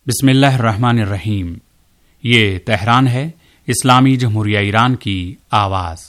बिस्मिल्लाहिर्रहमानिर्रहीम। ये तेहरान है, इस्लामी जमहूरिया ईरान की आवाज़।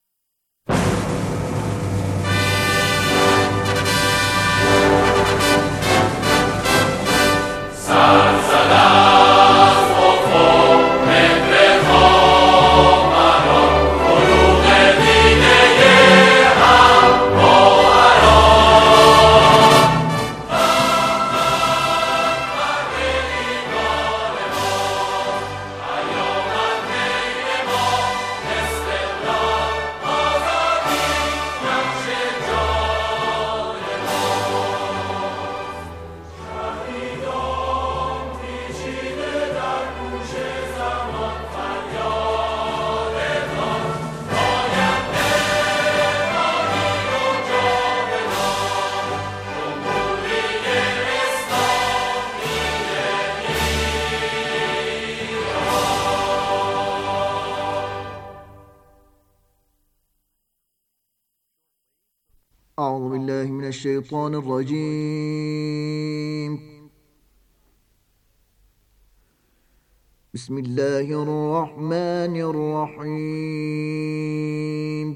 أعوذ بالله من الشيطان الرجيم. بسم الله الرحمن الرحيم.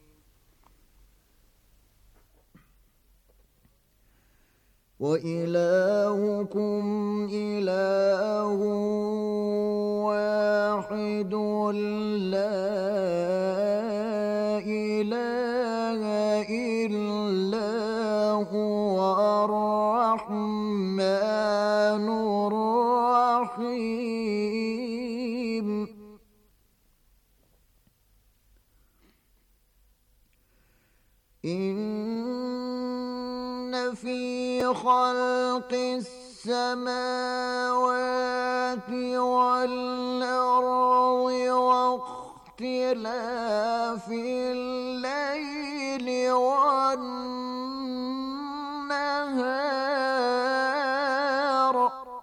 وإلهكم إله واحد لا إله إلا هو الرحمن الرحيم. إن في خلق السماوات والأرض واختلاف الليل والنهار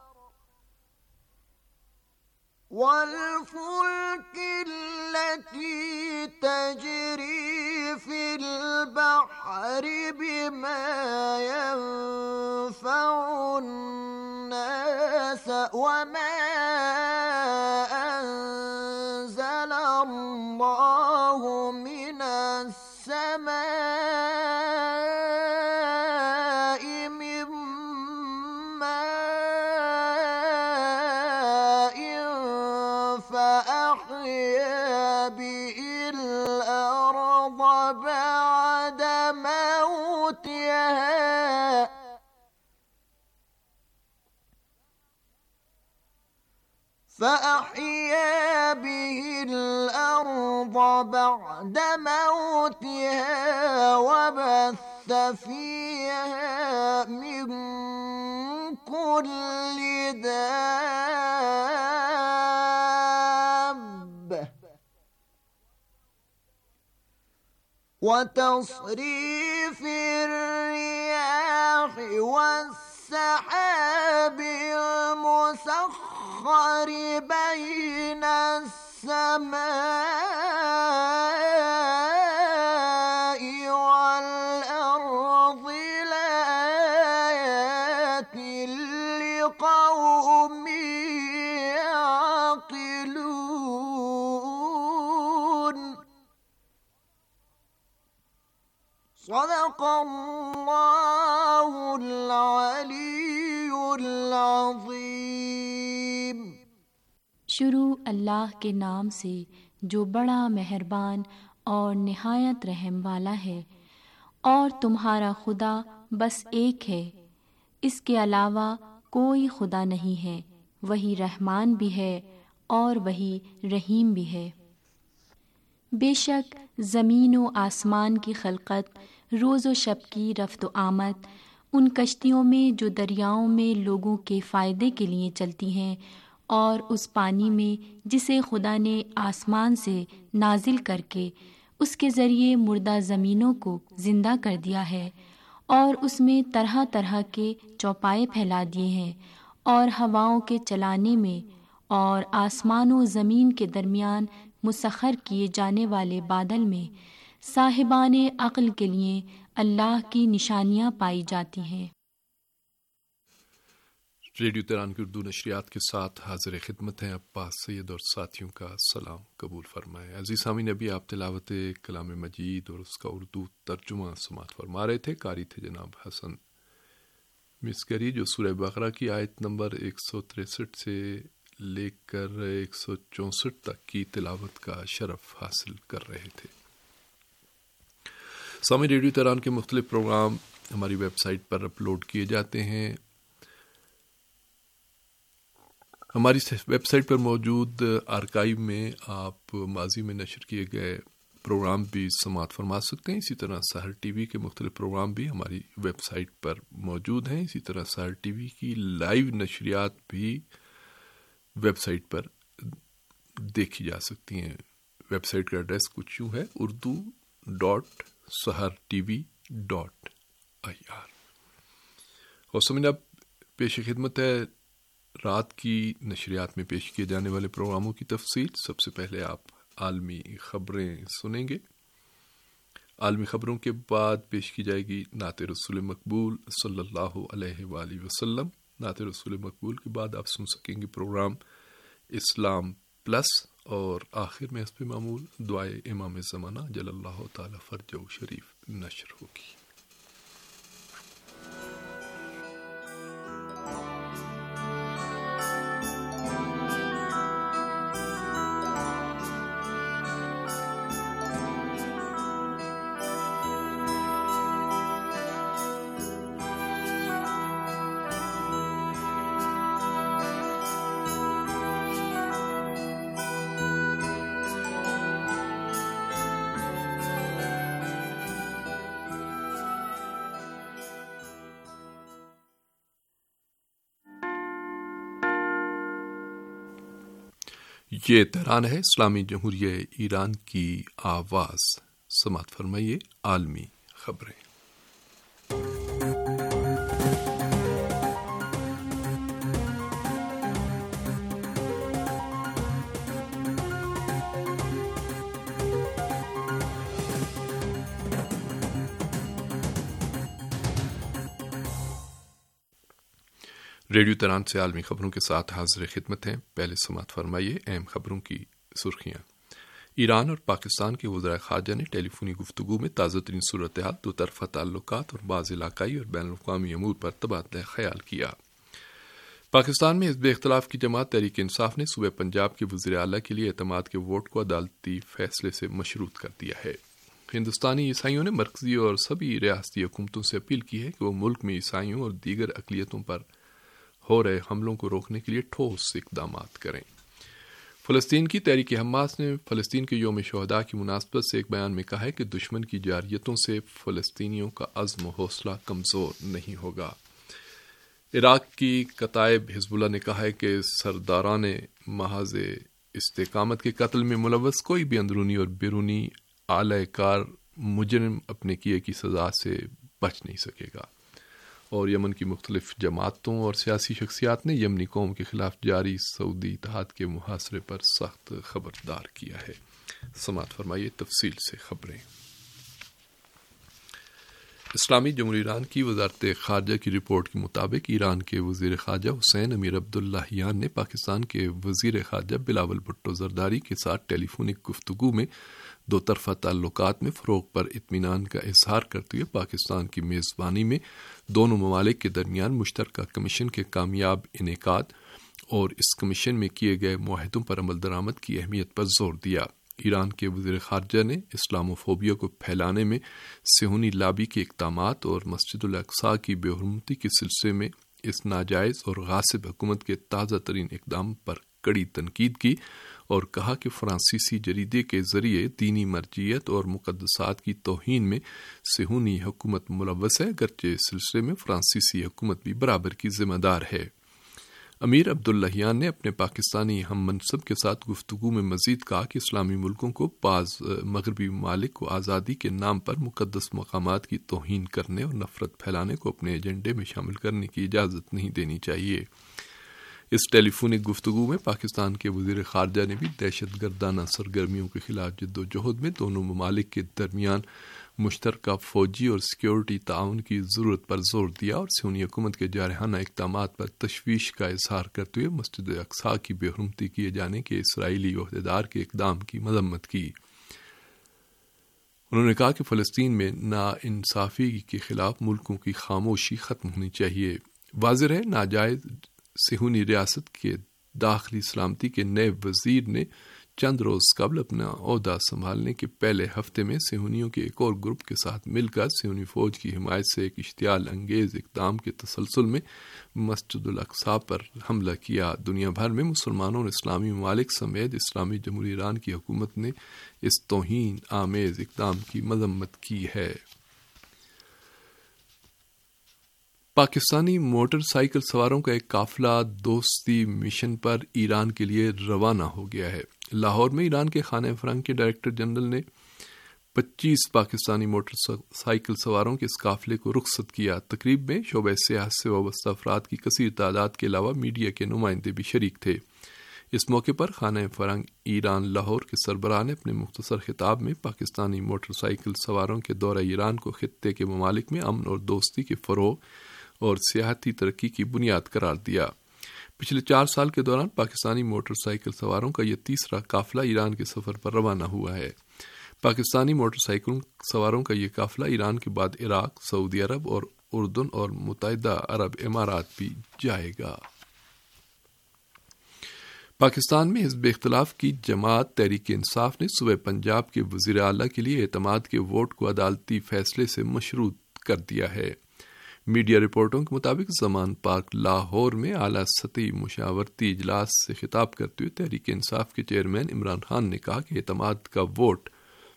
والفلك التي تجري في البحر بما ينفع الناس وما أنزل الله من السماء من ماء فأحيا به الأرض بعد موتها وبث فيها من كل دابة وتصريف الرياح والسحاب المسخر بين السماء والأرض لآيات لقوم يعقلون. صدق الله العلي العظيم. शुरू अल्लाह के नाम से जो बड़ा मेहरबान और निहायत रहम वाला है। और तुम्हारा खुदा बस एक है, इसके अलावा कोई खुदा नहीं है। वही रहमान भी है और वही रहीम भी है। बेशक ज़मीन व आसमान की खलकत, रोज़ व शब की रफ्त व आमद, उन कश्तियों में जो दरियाओं में लोगों के फ़ायदे के लिए चलती हैं, और उस पानी में जिसे खुदा ने आसमान से नाजिल करके उसके ज़रिए मुर्दा ज़मीनों को ज़िंदा कर दिया है, और उसमें तरह तरह के चौपाए फैला दिए हैं, और हवाओं के चलाने में और आसमान व ज़मीन के दरमियान मुसख्खर किए जाने वाले बादल में साहिबाने अक्ल के लिए अल्लाह की निशानियाँ पाई जाती हैं। ریڈیو تہران کی اردو نشریات کے ساتھ حاضر خدمت ہیں عباس سید اور ساتھیوں کا سلام قبول فرمائیں۔ عزیز سامعین، ابھی آپ تلاوت کلام مجید اور اس کا اردو ترجمہ سماعت فرما رہے تھے۔ قاری تھے جناب حسن مسکری، جو سورہ بقرہ کی آیت نمبر 163 سے لے کر 164 تک کی تلاوت کا شرف حاصل کر رہے تھے۔ سامعین، ریڈیو تہران کے مختلف پروگرام ہماری ویب سائٹ پر اپلوڈ کیے جاتے ہیں۔ ہماری ویب سائٹ پر موجود آرکائیو میں آپ ماضی میں نشر کیے گئے پروگرام بھی سماعت فرما سکتے ہیں۔ اسی طرح سحر ٹی وی کے مختلف پروگرام بھی ہماری ویب سائٹ پر موجود ہیں۔ اسی طرح سحر ٹی وی کی لائیو نشریات بھی ویب سائٹ پر دیکھی جا سکتی ہیں۔ ویب سائٹ کا ایڈریس کچھ یوں ہے: urdu.sahartv.ir۔ اور سمجھنا اب پیش خدمت ہے رات کی نشریات میں پیش کیے جانے والے پروگراموں کی تفصیل۔ سب سے پہلے آپ عالمی خبریں سنیں گے۔ عالمی خبروں کے بعد پیش کی جائے گی نعت رسول مقبول صلی اللہ علیہ وآلہ وسلم۔ نعت رسول مقبول کے بعد آپ سن سکیں گے پروگرام اسلام پلس، اور آخر میں حسب معمول دعائے امام زمانہ جل اللہ تعالی فرجہ شریف نشر ہوگی۔ یہ تہران ہے، اسلامی جمہوریہ ایران کی آواز۔ سماعت فرمائیے عالمی خبریں۔ ریڈیو تہران سے عالمی خبروں کے ساتھ حاضر خدمت ہیں۔ پہلے سماعت فرمائیے اہم خبروں کی سرخیاں۔ ایران اور پاکستان کے وزرائے خارجہ نے ٹیلی فونی گفتگو میں تازہ ترین صورتحال، دو طرفہ تعلقات اور بعض علاقائی اور بین الاقوامی امور پر تبادلہ خیال کیا۔ پاکستان میں حزب اختلاف کی جماعت تحریک انصاف نے صوبہ پنجاب کے وزیر اعلیٰ کے لیے اعتماد کے ووٹ کو عدالتی فیصلے سے مشروط کر دیا ہے۔ ہندوستانی عیسائیوں نے مرکزی اور سبھی ریاستی حکومتوں سے اپیل کی ہے کہ وہ ملک میں عیسائیوں اور دیگر اقلیتوں پر ہو رہے حملوں کو روکنے کے لیے ٹھوس اقدامات کریں۔ فلسطین کی تحریک حماس نے فلسطین کے یوم شہداء کی مناسبت سے ایک بیان میں کہا ہے کہ دشمن کی جارحیتوں سے فلسطینیوں کا عزم و حوصلہ کمزور نہیں ہوگا۔ عراق کی کتائب حزب اللہ نے کہا ہے کہ سرداران محاذ استقامت کے قتل میں ملوث کوئی بھی اندرونی اور بیرونی اعلی کار مجرم اپنے کیے کی سزا سے بچ نہیں سکے گا۔ اور یمن کی مختلف جماعتوں اور سیاسی شخصیات نے یمنی قوم کے خلاف جاری سعودی اتحاد کے محاصرے پر سخت خبردار کیا ہے۔ سماعت فرمائیے تفصیل سے خبریں۔ اسلامی جمہوریہ ایران کی وزارت خارجہ کی رپورٹ کے مطابق ایران کے وزیر خارجہ حسین امیر عبداللہیان نے پاکستان کے وزیر خارجہ بلاول بھٹو زرداری کے ساتھ ٹیلی فونک گفتگو میں دو طرفہ تعلقات میں فروغ پر اطمینان کا اظہار کرتے ہوئے پاکستان کی میزبانی میں دونوں ممالک کے درمیان مشترکہ کمیشن کے کامیاب انعقاد اور اس کمیشن میں کیے گئے معاہدوں پر عمل درآمد کی اہمیت پر زور دیا۔ ایران کے وزیر خارجہ نے اسلام و فوبیا کو پھیلانے میں صہیونی لابی کے اقدامات اور مسجد الاقصی کی بے حرمتی کے سلسلے میں اس ناجائز اور غاصب حکومت کے تازہ ترین اقدام پر کڑی تنقید کی اور کہا کہ فرانسیسی جریدے کے ذریعے دینی مرجعیت اور مقدسات کی توہین میں صہیونی حکومت ملوث ہے، اگرچہ اس سلسلے میں فرانسیسی حکومت بھی برابر کی ذمہ دار ہے۔ امیر عبداللہیان نے اپنے پاکستانی ہم منصب کے ساتھ گفتگو میں مزید کہا کہ اسلامی ملکوں کو بعض مغربی ممالک کو آزادی کے نام پر مقدس مقامات کی توہین کرنے اور نفرت پھیلانے کو اپنے ایجنڈے میں شامل کرنے کی اجازت نہیں دینی چاہیے۔ اس ٹیلی فونک گفتگو میں پاکستان کے وزیر خارجہ نے بھی دہشت گردانہ سرگرمیوں کے خلاف جد و جہد میں دونوں ممالک کے درمیان مشترکہ فوجی اور سیکیورٹی تعاون کی ضرورت پر زور دیا اور صہیونی حکومت کے جارحانہ اقدامات پر تشویش کا اظہار کرتے ہوئے مسجد اقصی کی بے حرمتی کیے جانے کے اسرائیلی عہدیدار کے اقدام کی مذمت کی۔ انہوں نے کہا کہ فلسطین میں ناانصافی کے خلاف ملکوں کی خاموشی ختم ہونی چاہیے۔ واضح ہے ناجائز صہیونی ریاست کے داخلی سلامتی کے نئے وزیر نے چند روز قبل اپنا عہدہ سنبھالنے کے پہلے ہفتے میں صہیونیوں کے ایک اور گروپ کے ساتھ مل کر صہیونی فوج کی حمایت سے ایک اشتعال انگیز اقدام کے تسلسل میں مسجد الاقصی پر حملہ کیا۔ دنیا بھر میں مسلمانوں اور اسلامی ممالک سمیت اسلامی جمہوریہ ایران کی حکومت نے اس توہین آمیز اقدام کی مذمت کی ہے۔ پاکستانی موٹر سائیکل سواروں کا ایک قافلہ دوستی مشن پر ایران کے لیے روانہ ہو گیا ہے۔ لاہور میں ایران کے خانہ فرنگ کے ڈائریکٹر جنرل نے 25 پاکستانی موٹر سائیکل سواروں کے اس قافلے کو رخصت کیا۔ تقریب میں شعبہ سیاحت سے وابستہ افراد کی کثیر تعداد کے علاوہ میڈیا کے نمائندے بھی شریک تھے۔ اس موقع پر خانہ فرنگ ایران لاہور کے سربراہ نے اپنے مختصر خطاب میں پاکستانی موٹر سائیکل سواروں کے دورہ ایران کو خطے کے ممالک میں امن اور دوستی کے فروغ اور سیاحتی ترقی کی بنیاد قرار دیا۔ پچھلے 4 سال کے دوران پاکستانی موٹر سائیکل سواروں کا یہ تیسرا قافلہ ایران کے سفر پر روانہ ہوا ہے۔ پاکستانی موٹر سائیکل سواروں کا یہ قافلہ ایران کے بعد عراق، سعودی عرب اور اردن اور متحدہ عرب امارات بھی جائے گا۔ پاکستان میں حزب اختلاف کی جماعت تحریک انصاف نے صوبہ پنجاب کے وزیر اعلیٰ کے لیے اعتماد کے ووٹ کو عدالتی فیصلے سے مشروط کر دیا ہے۔ میڈیا رپورٹوں کے مطابق زمان پارک لاہور میں اعلیٰ سطحی مشاورتی اجلاس سے خطاب کرتے ہوئے تحریک انصاف کے چیئرمین عمران خان نے کہا کہ اعتماد کا ووٹ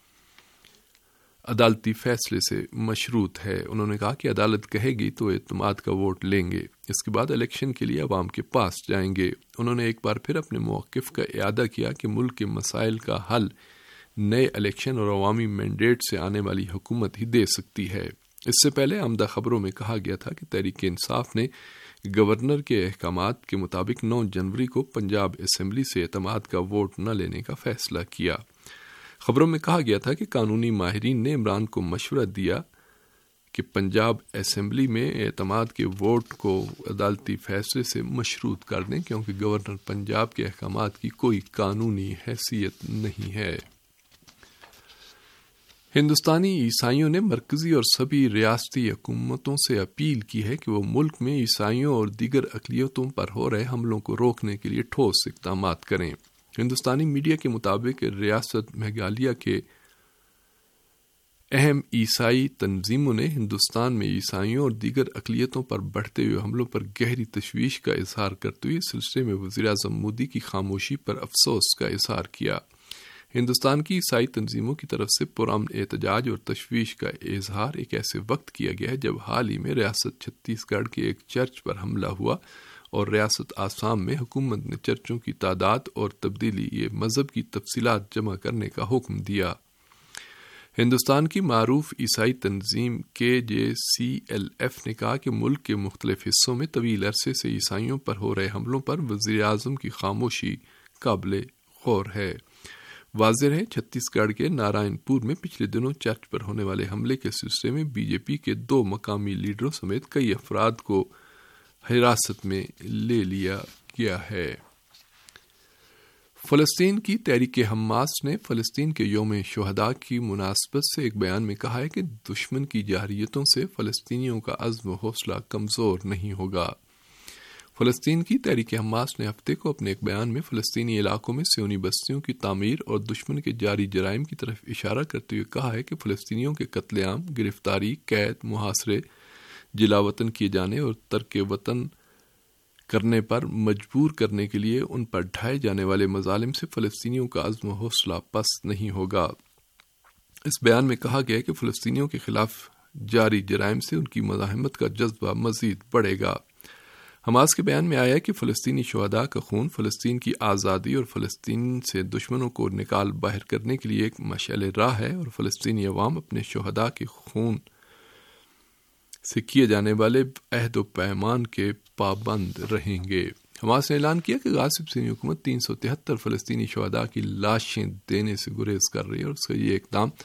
عدالتی فیصلے سے مشروط ہے۔ انہوں نے کہا کہ عدالت کہے گی تو اعتماد کا ووٹ لیں گے، اس کے بعد الیکشن کے لیے عوام کے پاس جائیں گے۔ انہوں نے ایک بار پھر اپنے موقف کا اعادہ کیا کہ ملک کے مسائل کا حل نئے الیکشن اور عوامی مینڈیٹ سے آنے والی حکومت ہی دے سکتی ہے۔ اس سے پہلے آمدہ خبروں میں کہا گیا تھا کہ تحریک انصاف نے گورنر کے احکامات کے مطابق 9 جنوری کو پنجاب اسمبلی سے اعتماد کا ووٹ نہ لینے کا فیصلہ کیا۔ خبروں میں کہا گیا تھا کہ قانونی ماہرین نے عمران کو مشورہ دیا کہ پنجاب اسمبلی میں اعتماد کے ووٹ کو عدالتی فیصلے سے مشروط کر دیں کیونکہ گورنر پنجاب کے احکامات کی کوئی قانونی حیثیت نہیں ہے۔ ہندوستانی عیسائیوں نے مرکزی اور سبھی ریاستی حکومتوں سے اپیل کی ہے کہ وہ ملک میں عیسائیوں اور دیگر اقلیتوں پر ہو رہے حملوں کو روکنے کے لیے ٹھوس اقدامات کریں۔ ہندوستانی میڈیا کے مطابق ریاست میگھالیہ کے اہم عیسائی تنظیموں نے ہندوستان میں عیسائیوں اور دیگر اقلیتوں پر بڑھتے ہوئے حملوں پر گہری تشویش کا اظہار کرتے ہوئے اس سلسلے میں وزیر اعظم مودی کی خاموشی پر افسوس کا اظہار کیا۔ ہندوستان کی عیسائی تنظیموں کی طرف سے پرامن احتجاج اور تشویش کا اظہار ایک ایسے وقت کیا گیا ہے جب حال ہی میں ریاست چھتیس گڑھ کے ایک چرچ پر حملہ ہوا اور ریاست آسام میں حکومت نے چرچوں کی تعداد اور تبدیلی یہ مذہب کی تفصیلات جمع کرنے کا حکم دیا۔ ہندوستان کی معروف عیسائی تنظیم KJCLF نے کہا کہ ملک کے مختلف حصوں میں طویل عرصے سے عیسائیوں پر ہو رہے حملوں پر وزیر اعظم کی خاموشی قابل غور ہے۔ واضح ہے چھتیس گڑھ کے نارائن پور میں پچھلے دنوں چرچ پر ہونے والے حملے کے سلسلے میں BJP کے 2 مقامی لیڈروں سمیت کئی افراد کو حراست میں لے لیا گیا ہے۔ فلسطین کی تحریک حماس نے فلسطین کے یوم شہداء کی مناسبت سے ایک بیان میں کہا ہے کہ دشمن کی جارحیتوں سے فلسطینیوں کا عزم و حوصلہ کمزور نہیں ہوگا۔ فلسطین کی تحریک حماس نے ہفتے کو اپنے ایک بیان میں فلسطینی علاقوں میں صہیونی بستیوں کی تعمیر اور دشمن کے جاری جرائم کی طرف اشارہ کرتے ہوئے کہا ہے کہ فلسطینیوں کے قتل عام، گرفتاری، قید، محاصرے، جلا وطن کیے جانے اور ترک وطن کرنے پر مجبور کرنے کے لیے ان پر ڈھائے جانے والے مظالم سے فلسطینیوں کا عزم و حوصلہ پست نہیں ہوگا۔ اس بیان میں کہا گیا کہ فلسطینیوں کے خلاف جاری جرائم سے ان کی مزاحمت کا جذبہ مزید بڑھے گا۔ حماس کے بیان میں آیا ہے کہ فلسطینی شہداء کا خون فلسطین کی آزادی اور فلسطین سے دشمنوں کو نکال باہر کرنے کے لیے ایک مشعل راہ ہے اور فلسطینی عوام اپنے شہداء کے خون سے کیے جانے والے عہد و پیمان کے پابند رہیں گے۔ حماس نے اعلان کیا کہ غاصب صہیونی حکومت 373 فلسطینی شہداء کی لاشیں دینے سے گریز کر رہی ہے اور اس کا یہ اقدام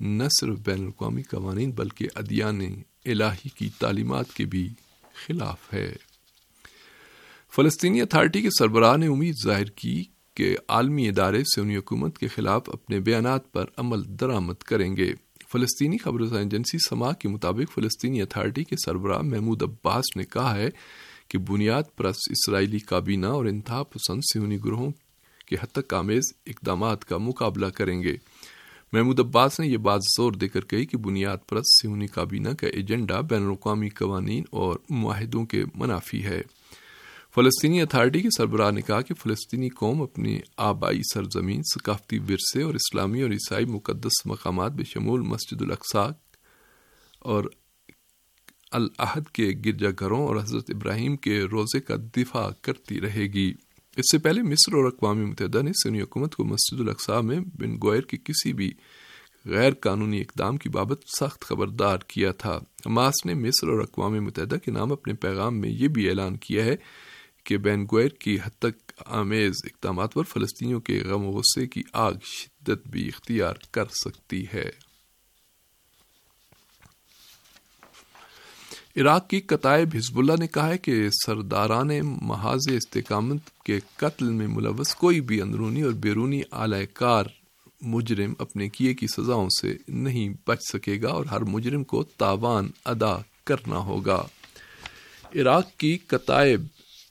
نہ صرف بین الاقوامی قوانین بلکہ ادیان الہی کی تعلیمات کے بھی خلاف ہے۔ فلسطینی اتھارٹی کے سربراہ نے امید ظاہر کی کہ عالمی ادارے صہیونی حکومت کے خلاف اپنے بیانات پر عمل درآمد کریں گے۔ فلسطینی خبر رساں ایجنسی سما کے مطابق فلسطینی اتھارٹی کے سربراہ محمود عباس نے کہا ہے کہ بنیاد پرست اسرائیلی کابینہ اور انتہا پسند صہیونی گروہوں کے ہتک آمیز اقدامات کا مقابلہ کریں گے۔ محمود عباس نے یہ بات زور دے کر کہی کہ بنیاد پرست صہیونی کابینہ کا ایجنڈا بین الاقوامی قوانین اور معاہدوں کے منافی ہے۔ فلسطینی اتھارٹی کے سربراہ نے کہا کہ فلسطینی قوم اپنی آبائی سرزمین، ثقافتی ورثے اور اسلامی اور عیسائی مقدس مقامات بشمول مسجد الاقصی اور العہد کے گرجا گھروں اور حضرت ابراہیم کے روضے کا دفاع کرتی رہے گی۔ اس سے پہلے مصر اور اقوام متحدہ نے صہیونی حکومت کو مسجد الاقصی میں بن غویر کے کسی بھی غیر قانونی اقدام کی بابت سخت خبردار کیا تھا۔ حماس نے مصر اور اقوام متحدہ کے نام اپنے پیغام میں یہ بھی اعلان کیا ہے کہ بن غویر کی ہتک آمیز اقدامات پر فلسطینیوں کے غم و غصے کی آگ شدت بھی اختیار کر سکتی ہے۔ عراق کی کتائب حزب اللہ نے کہا ہے کہ سرداران محاذ استقامت کے قتل میں ملوث کوئی بھی اندرونی اور بیرونی اعلی کار مجرم اپنے کیے کی سزاؤں سے نہیں بچ سکے گا اور ہر مجرم کو تاوان ادا کرنا ہوگا۔ عراق کی کتائب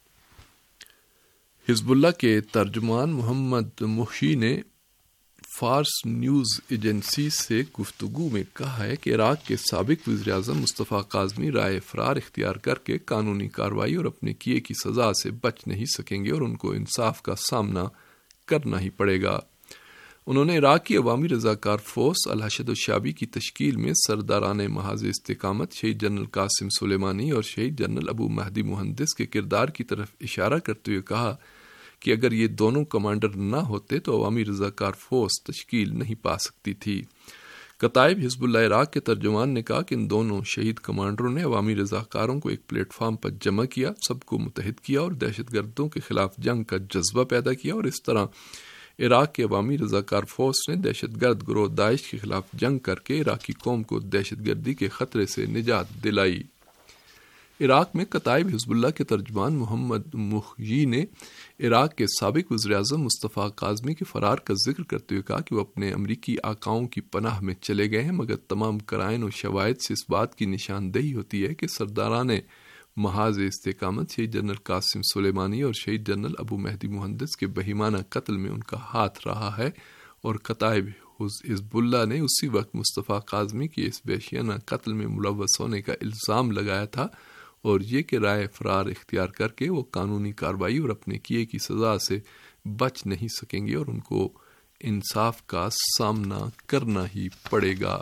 حزب اللہ کے ترجمان محمد محی نے فارس نیوز ایجنسی سے گفتگو میں کہا ہے کہ عراق کے سابق وزیر اعظم مصطفیٰ کاظمی رائے فرار اختیار کر کے قانونی کارروائی اور اپنے کیے کی سزا سے بچ نہیں سکیں گے اور ان کو انصاف کا سامنا کرنا ہی پڑے گا۔ انہوں نے عراق کی عوامی رضاکار فورس الحشد الشعبی کی تشکیل میں سرداران محاذ استقامت شہید جنرل قاسم سلیمانی اور شہید جنرل ابو مہدی مہندس کے کردار کی طرف اشارہ کرتے ہوئے کہا کہ اگر یہ دونوں کمانڈر نہ ہوتے تو عوامی رضاکار فورس تشکیل نہیں پا سکتی تھی۔ کتائب حزب اللہ عراق کے ترجمان نے کہا کہ ان دونوں شہید کمانڈروں نے عوامی رضاکاروں کو ایک پلیٹ فارم پر جمع کیا، سب کو متحد کیا اور دہشت گردوں کے خلاف جنگ کا جذبہ پیدا کیا، اور اس طرح عراق کے عوامی رضاکار فورس نے دہشت گرد گروہ داعش کے خلاف جنگ کر کے عراقی قوم کو دہشت گردی کے خطرے سے نجات دلائی۔ عراق میں کتائب حزب اللہ کے ترجمان محمد محی نے عراق کے سابق وزیر اعظم مصطفیٰ کاظمی کے فرار کا ذکر کرتے ہوئے کہا کہ وہ اپنے امریکی آقاؤں کی پناہ میں چلے گئے ہیں، مگر تمام قرائن و شواہد سے اس بات کی نشاندہی ہوتی ہے کہ سرداران محاذ استقامت شہید جنرل قاسم سلیمانی اور شہید جنرل ابو مہدی مہندس کے بہیمانہ قتل میں ان کا ہاتھ رہا ہے، اور کتائب حزب اللہ نے اسی وقت مصطفیٰ کاظمی کے اس وحشیانہ قتل میں ملوث ہونے کا الزام لگایا تھا، اور یہ کہ رائے فرار اختیار کر کے وہ قانونی کارروائی اور اپنے کیے کی سزا سے بچ نہیں سکیں گے اور ان کو انصاف کا سامنا کرنا ہی پڑے گا۔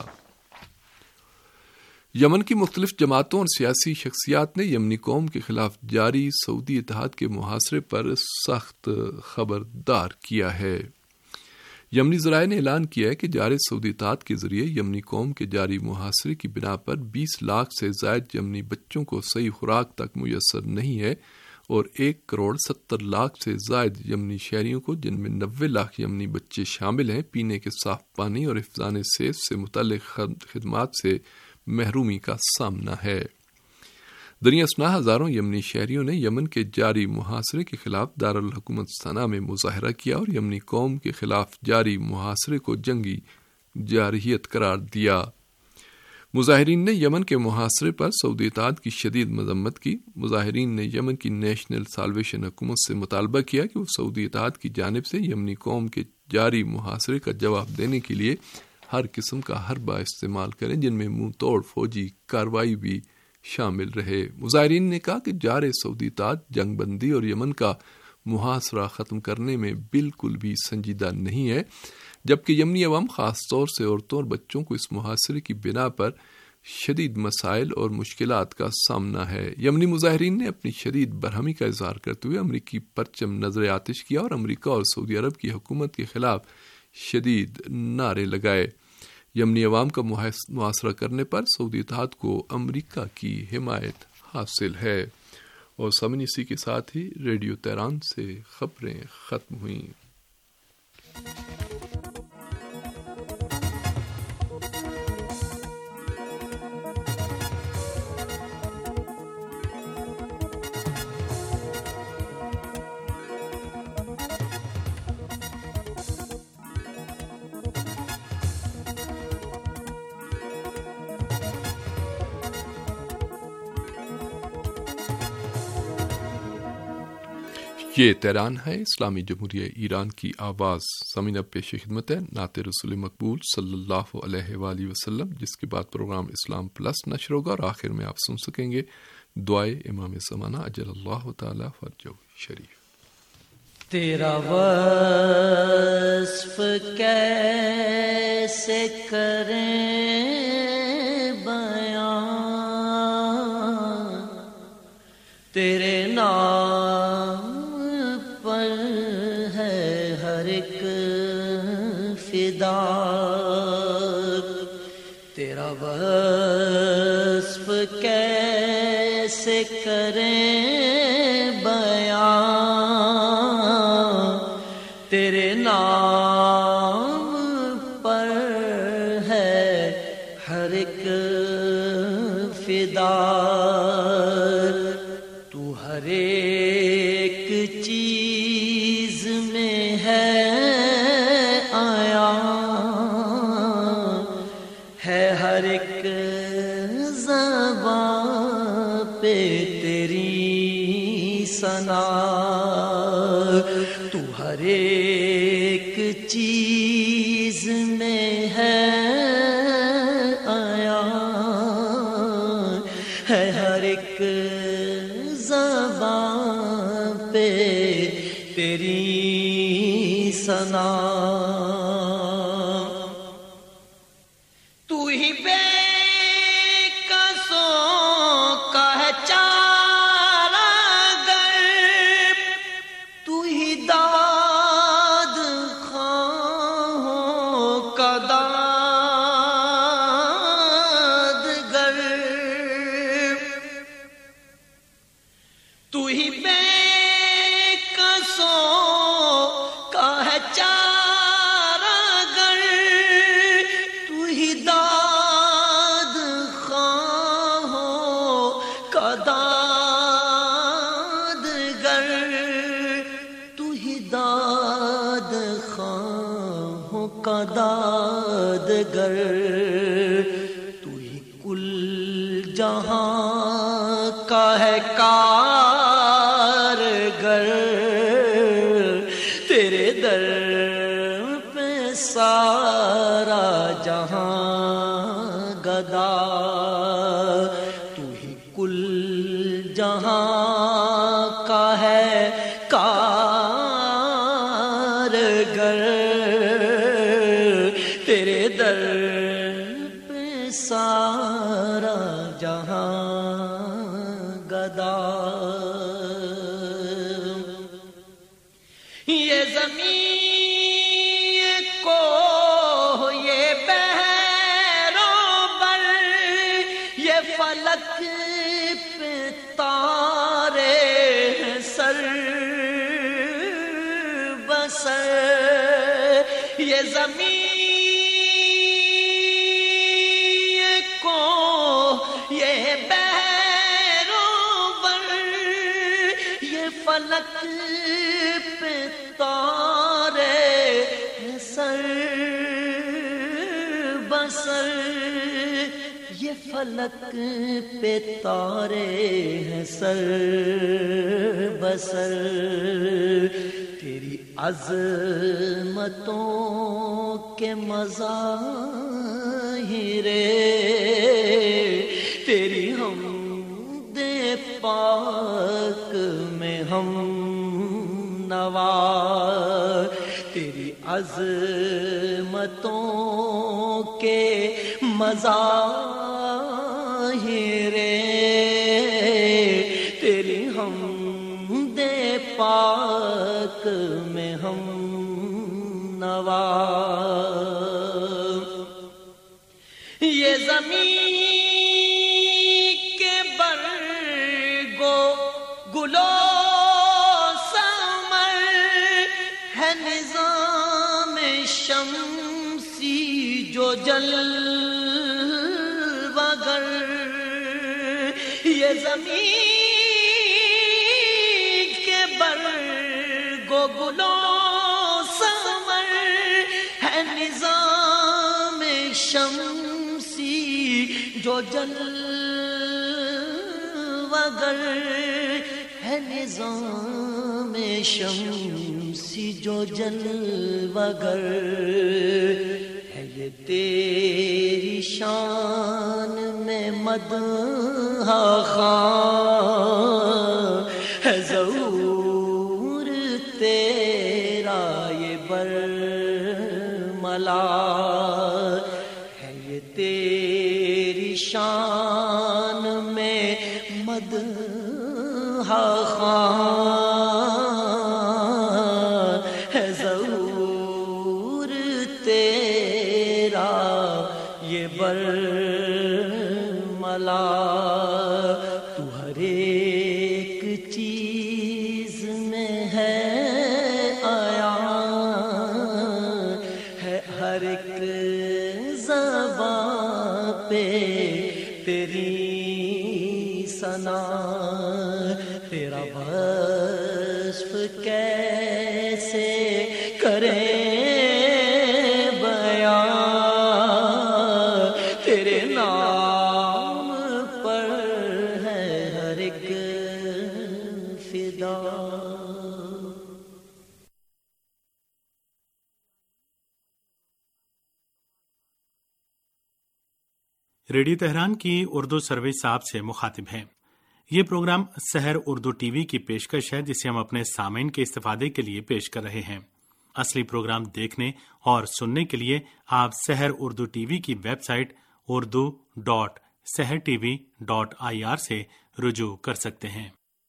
یمن کی مختلف جماعتوں اور سیاسی شخصیات نے یمنی قوم کے خلاف جاری سعودی اتحاد کے محاصرے پر سخت خبردار کیا ہے۔ یمنی ذرائع نے اعلان کیا ہے کہ جاری سعودی اتحاد کے ذریعے یمنی قوم کے جاری محاصرے کی بنا پر 20 لاکھ سے زائد یمنی بچوں کو صحیح خوراک تک میسر نہیں ہے، اور 1.70 کروڑ سے زائد یمنی شہریوں کو، جن میں 90 لاکھ یمنی بچے شامل ہیں، پینے کے صاف پانی اور حفظان صحت سے متعلق خدمات سے محرومی کا سامنا ہے۔ دریں اثنا ہزاروں یمنی شہریوں نے یمن کے جاری محاصرے کے خلاف دارالحکومت سنا میں مظاہرہ کیا اور یمنی قوم کے خلاف جاری محاصرے کو جنگی جارحیت قرار دیا۔ مظاہرین نے یمن کے محاصرے پر سعودی اتحاد کی شدید مذمت کی۔ مظاہرین نے یمن کی نیشنل سالویشن حکومت سے مطالبہ کیا کہ وہ سعودی اتحاد کی جانب سے یمنی قوم کے جاری محاصرے کا جواب دینے کے لیے ہر قسم کا حربہ استعمال کریں، جن میں منہ توڑ فوجی کارروائی بھی شامل رہے۔ مظاہرین نے کہا کہ جارے سعودی اتحاد جنگ بندی اور یمن کا محاصرہ ختم کرنے میں بالکل بھی سنجیدہ نہیں ہے، جبکہ یمنی عوام خاص طور سے عورتوں اور بچوں کو اس محاصرے کی بنا پر شدید مسائل اور مشکلات کا سامنا ہے۔ یمنی مظاہرین نے اپنی شدید برہمی کا اظہار کرتے ہوئے امریکی پرچم نظر آتش کیا اور امریکہ اور سعودی عرب کی حکومت کے خلاف شدید نعرے لگائے۔ یمنی عوام کا محاصرہ کرنے پر سعودی اتحاد کو امریکہ کی حمایت حاصل ہے۔ اور سامعین، اسی کے ساتھ ہی ریڈیو تہران سے خبریں ختم ہوئیں۔ یہ تہران ہے، اسلامی جمہوریہ ایران کی آواز. سامعین اب پیش خدمت ہے نعت رسول مقبول صلی اللہ علیہ وآلہ وسلم، جس کے بعد پروگرام اسلام پلس نشر ہوگا اور آخر میں آپ سن سکیں گے دعائے امام زمانہ اجل اللہ تعالی فرجہ شریف. تیرا وصف کیسے کریں بیان، تیرے نام پر ہے ہر ایک فدا. تیرا وصف کیسے کریں بیان، تیرے نام پر ہے ہر ایک فدا. تو ہر ایک چیز میں ہے آیا، ہے ہر ایک زبان پہ تیری ثنا. تو ہر ایک چیز میں ہے آیا، ہے ہر ایک زبان پہ تیری ثنا. تو ہی بے کسوں کا ہے چارہ گر، تو ہی داد خواہوں کا داد گر. تو ہی بے کسوں کا ہے چارہ گر، تو ہی داد خواہوں کا داد گر. تو ہی داد خواہوں کا داد گر. تو ہی کل جہاں کا ہے کارگر، تیرے در پہ سارا جہاں گدا. تو ہی کل جہاں کا ہے کارگر، تیرے در پہ سارا جہاں گدا. یہ زمین کو یہ بحروں بر، یہ فلک پہ تارے سر بسر. یہ زمین کو یہ بحروں بر، یہ فلک پہ تارے سر بسر. یہ فلک پہ تارے ہیں سر بسر. تیری عظمتوں کے مظاہر، تیری حمد پاک میں ہم نوا. تیری عظمتوں کے مظاہر، تیری حمد پاک میں ہم نوا. یہ زمین کے برگو گلو سمر ہے نظام شمسی جو جلوہ گر. یہ زمین کے برگو گلو سمر ہے نظام شمسی جو جلوہ گر. ہے نظام شمسی جو جلوہ گر ہے یہ تیری شان میں مدح خواں ہے ظہور تیرا یہ برملا ہے یہ تیری شان میں مدح خواں ہے ظہور تیرا یہ برملا تو ہر ایک چیز میں ہے آیا ہے ہر ایک زبان پہ تیری ثنا تیرا وصف کیسے کریں بیان تیرے نام پر ہے ہر ایک فدا. ریڈیو تہران کی اردو سروس صاحب سے مخاطب ہیں. یہ پروگرام سحر اردو ٹی وی کی پیشکش ہے جسے ہم اپنے سامعین کے استفادے کے لیے پیش کر رہے ہیں. اصلی پروگرام دیکھنے اور سننے کے لیے آپ سحر اردو ٹی وی کی ویب سائٹ urdu.sehrtv.ir سے رجوع کر سکتے ہیں.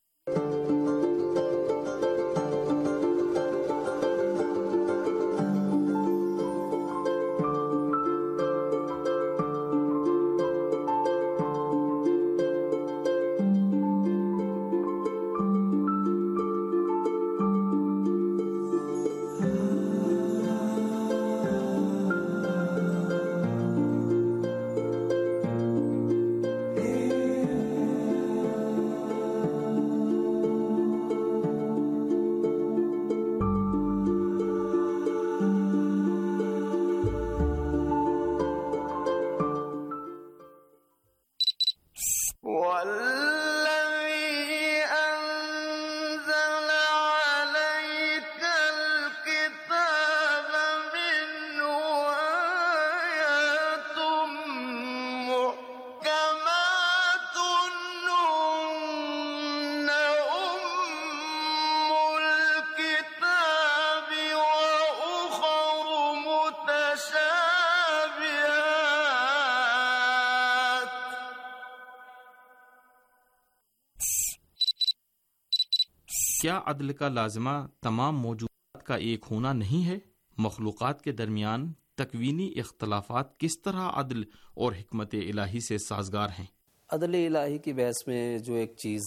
کیا عدل کا لازمہ تمام موجودات کا ایک ہونا نہیں ہے؟ مخلوقات کے درمیان تکوینی اختلافات کس طرح عدل اور حکمت الہی سے سازگار ہیں؟ عدل الہی کی بحث میں جو ایک چیز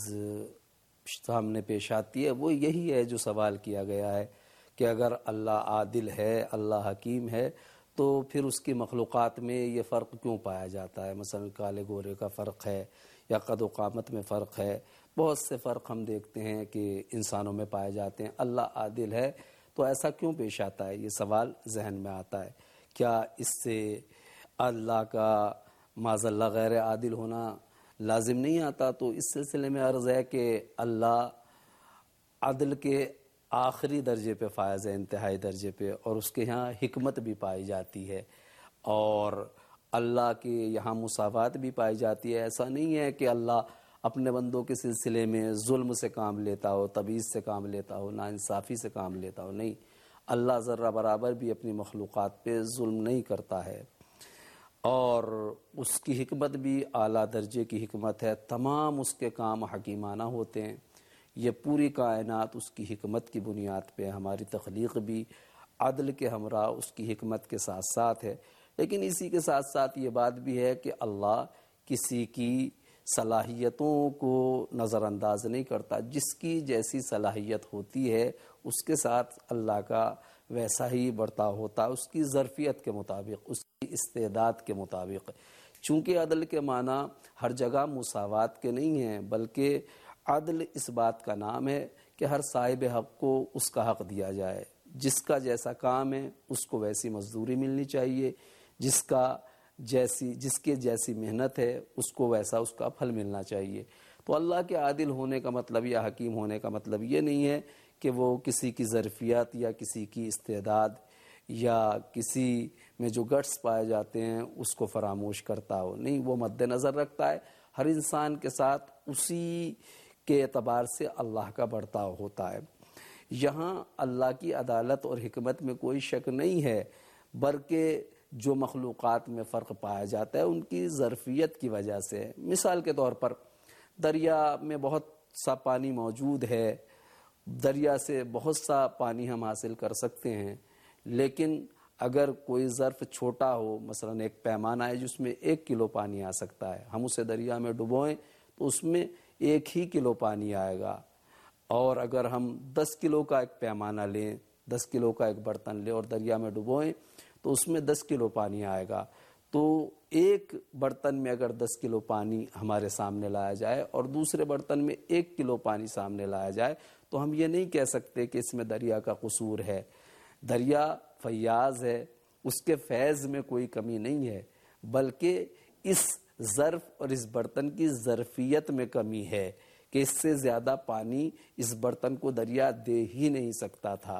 سامنے پیش آتی ہے وہ یہی ہے جو سوال کیا گیا ہے کہ اگر اللہ عادل ہے، اللہ حکیم ہے، تو پھر اس کی مخلوقات میں یہ فرق کیوں پایا جاتا ہے؟ مثلا کالے گورے کا فرق ہے یا قد و قامت میں فرق ہے، بہت سے فرق ہم دیکھتے ہیں کہ انسانوں میں پائے جاتے ہیں. اللہ عادل ہے تو ایسا کیوں پیش آتا ہے؟ یہ سوال ذہن میں آتا ہے. کیا اس سے اللہ کا معاذ اللہ غیر عادل ہونا لازم نہیں آتا؟ تو اس سلسلے میں عرض ہے کہ اللہ عدل کے آخری درجے پہ فائز ہے، انتہائی درجے پہ، اور اس کے یہاں حکمت بھی پائی جاتی ہے اور اللہ کے یہاں مساوات بھی پائی جاتی ہے. ایسا نہیں ہے کہ اللہ اپنے بندوں کے سلسلے میں ظلم سے کام لیتا ہو، تبعیض سے کام لیتا ہو، ناانصافی سے کام لیتا ہو. نہیں، اللہ ذرہ برابر بھی اپنی مخلوقات پہ ظلم نہیں کرتا ہے اور اس کی حکمت بھی اعلیٰ درجے کی حکمت ہے. تمام اس کے کام حکیمانہ ہوتے ہیں. یہ پوری کائنات اس کی حکمت کی بنیاد پہ، ہماری تخلیق بھی عدل کے ہمراہ اس کی حکمت کے ساتھ ساتھ ہے. لیکن اسی کے ساتھ ساتھ یہ بات بھی ہے کہ اللہ کسی کی صلاحیتوں کو نظر انداز نہیں کرتا. جس کی جیسی صلاحیت ہوتی ہے اس کے ساتھ اللہ کا ویسا ہی برتاؤ ہوتا ہے، اس کی ظرفیت کے مطابق، اس کی استعداد کے مطابق. چونکہ عدل کے معنی ہر جگہ مساوات کے نہیں ہیں، بلکہ عدل اس بات کا نام ہے کہ ہر صاحب حق کو اس کا حق دیا جائے. جس کا جیسا کام ہے اس کو ویسی مزدوری ملنی چاہیے، جس کے جیسی محنت ہے اس کو ویسا اس کا پھل ملنا چاہیے. تو اللہ کے عادل ہونے کا مطلب یا حکیم ہونے کا مطلب یہ نہیں ہے کہ وہ کسی کی ظرفیت یا کسی کی استعداد یا کسی میں جو گٹس پائے جاتے ہیں اس کو فراموش کرتا ہو. نہیں، وہ مد نظر رکھتا ہے ہر انسان کے ساتھ اسی کے اعتبار سے اللہ کا برتاؤ ہوتا ہے. یہاں اللہ کی عدالت اور حکمت میں کوئی شک نہیں ہے، بلکہ جو مخلوقات میں فرق پایا جاتا ہے ان کی ظرفیت کی وجہ سے. مثال کے طور پر دریا میں بہت سا پانی موجود ہے، دریا سے بہت سا پانی ہم حاصل کر سکتے ہیں، لیکن اگر کوئی ظرف چھوٹا ہو، مثلا ایک پیمانہ ہے جس میں 1 کلو پانی آ سکتا ہے، ہم اسے دریا میں ڈبوئیں تو اس میں 1 ہی کلو پانی آئے گا. اور اگر ہم 10 کلو کا ایک پیمانہ لیں، 10 کلو کا ایک برتن لیں اور دریا میں ڈبوئیں تو اس میں 10 کلو پانی آئے گا. تو ایک برتن میں اگر 10 کلو پانی ہمارے سامنے لایا جائے اور دوسرے برتن میں 1 کلو پانی سامنے لایا جائے تو ہم یہ نہیں کہہ سکتے کہ اس میں دریا کا قصور ہے. دریا فیاض ہے، اس کے فیض میں کوئی کمی نہیں ہے، بلکہ اس ظرف اور اس برتن کی ظرفیت میں کمی ہے کہ اس سے زیادہ پانی اس برتن کو دریا دے ہی نہیں سکتا تھا.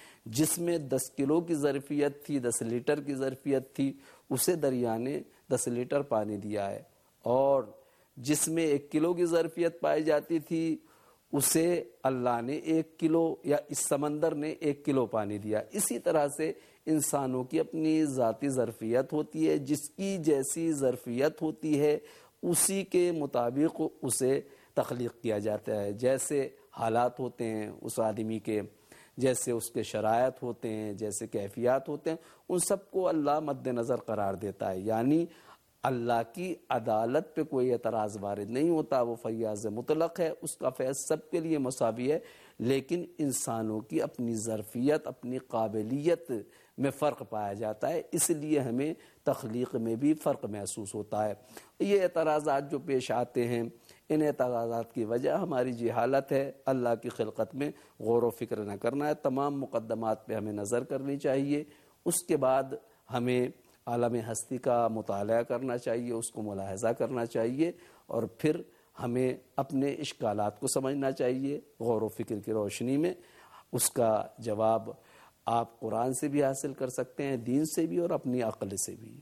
جس میں 10 کلو کی ظرفیت تھی، 10 لیٹر کی ظرفیت تھی، اسے دریا نے 10 لیٹر پانی دیا ہے. اور جس میں 1 کلو کی ظرفیت پائی جاتی تھی اسے اللہ نے 1 کلو یا اس سمندر نے 1 کلو پانی دیا. اسی طرح سے انسانوں کی اپنی ذاتی ظرفیت ہوتی ہے، جس کی جیسی ظرفیت ہوتی ہے اسی کے مطابق اسے تخلیق کیا جاتا ہے. جیسے حالات ہوتے ہیں اس آدمی کے، جیسے اس کے شرائط ہوتے ہیں، جیسے کیفیات ہوتے ہیں، ان سب کو اللہ مد نظر قرار دیتا ہے. یعنی اللہ کی عدالت پہ کوئی اعتراض وارد نہیں ہوتا، وہ فیاض مطلق ہے، اس کا فیض سب کے لیے مساوی ہے. لیکن انسانوں کی اپنی ظرفیت، اپنی قابلیت میں فرق پایا جاتا ہے، اس لیے ہمیں تخلیق میں بھی فرق محسوس ہوتا ہے. یہ اعتراضات جو پیش آتے ہیں، ان اعتراضات کی وجہ ہماری جہالت ہے، اللہ کی خلقت میں غور و فکر نہ کرنا ہے. تمام مقدمات پہ ہمیں نظر کرنی چاہیے. اس کے بعد ہمیں عالم ہستی کا مطالعہ کرنا چاہیے، اس کو ملاحظہ کرنا چاہیے، اور پھر ہمیں اپنے اشکالات کو سمجھنا چاہیے غور و فکر کی روشنی میں. اس کا جواب آپ قرآن سے بھی حاصل کر سکتے ہیں، دین سے بھی اور اپنی عقل سے بھی.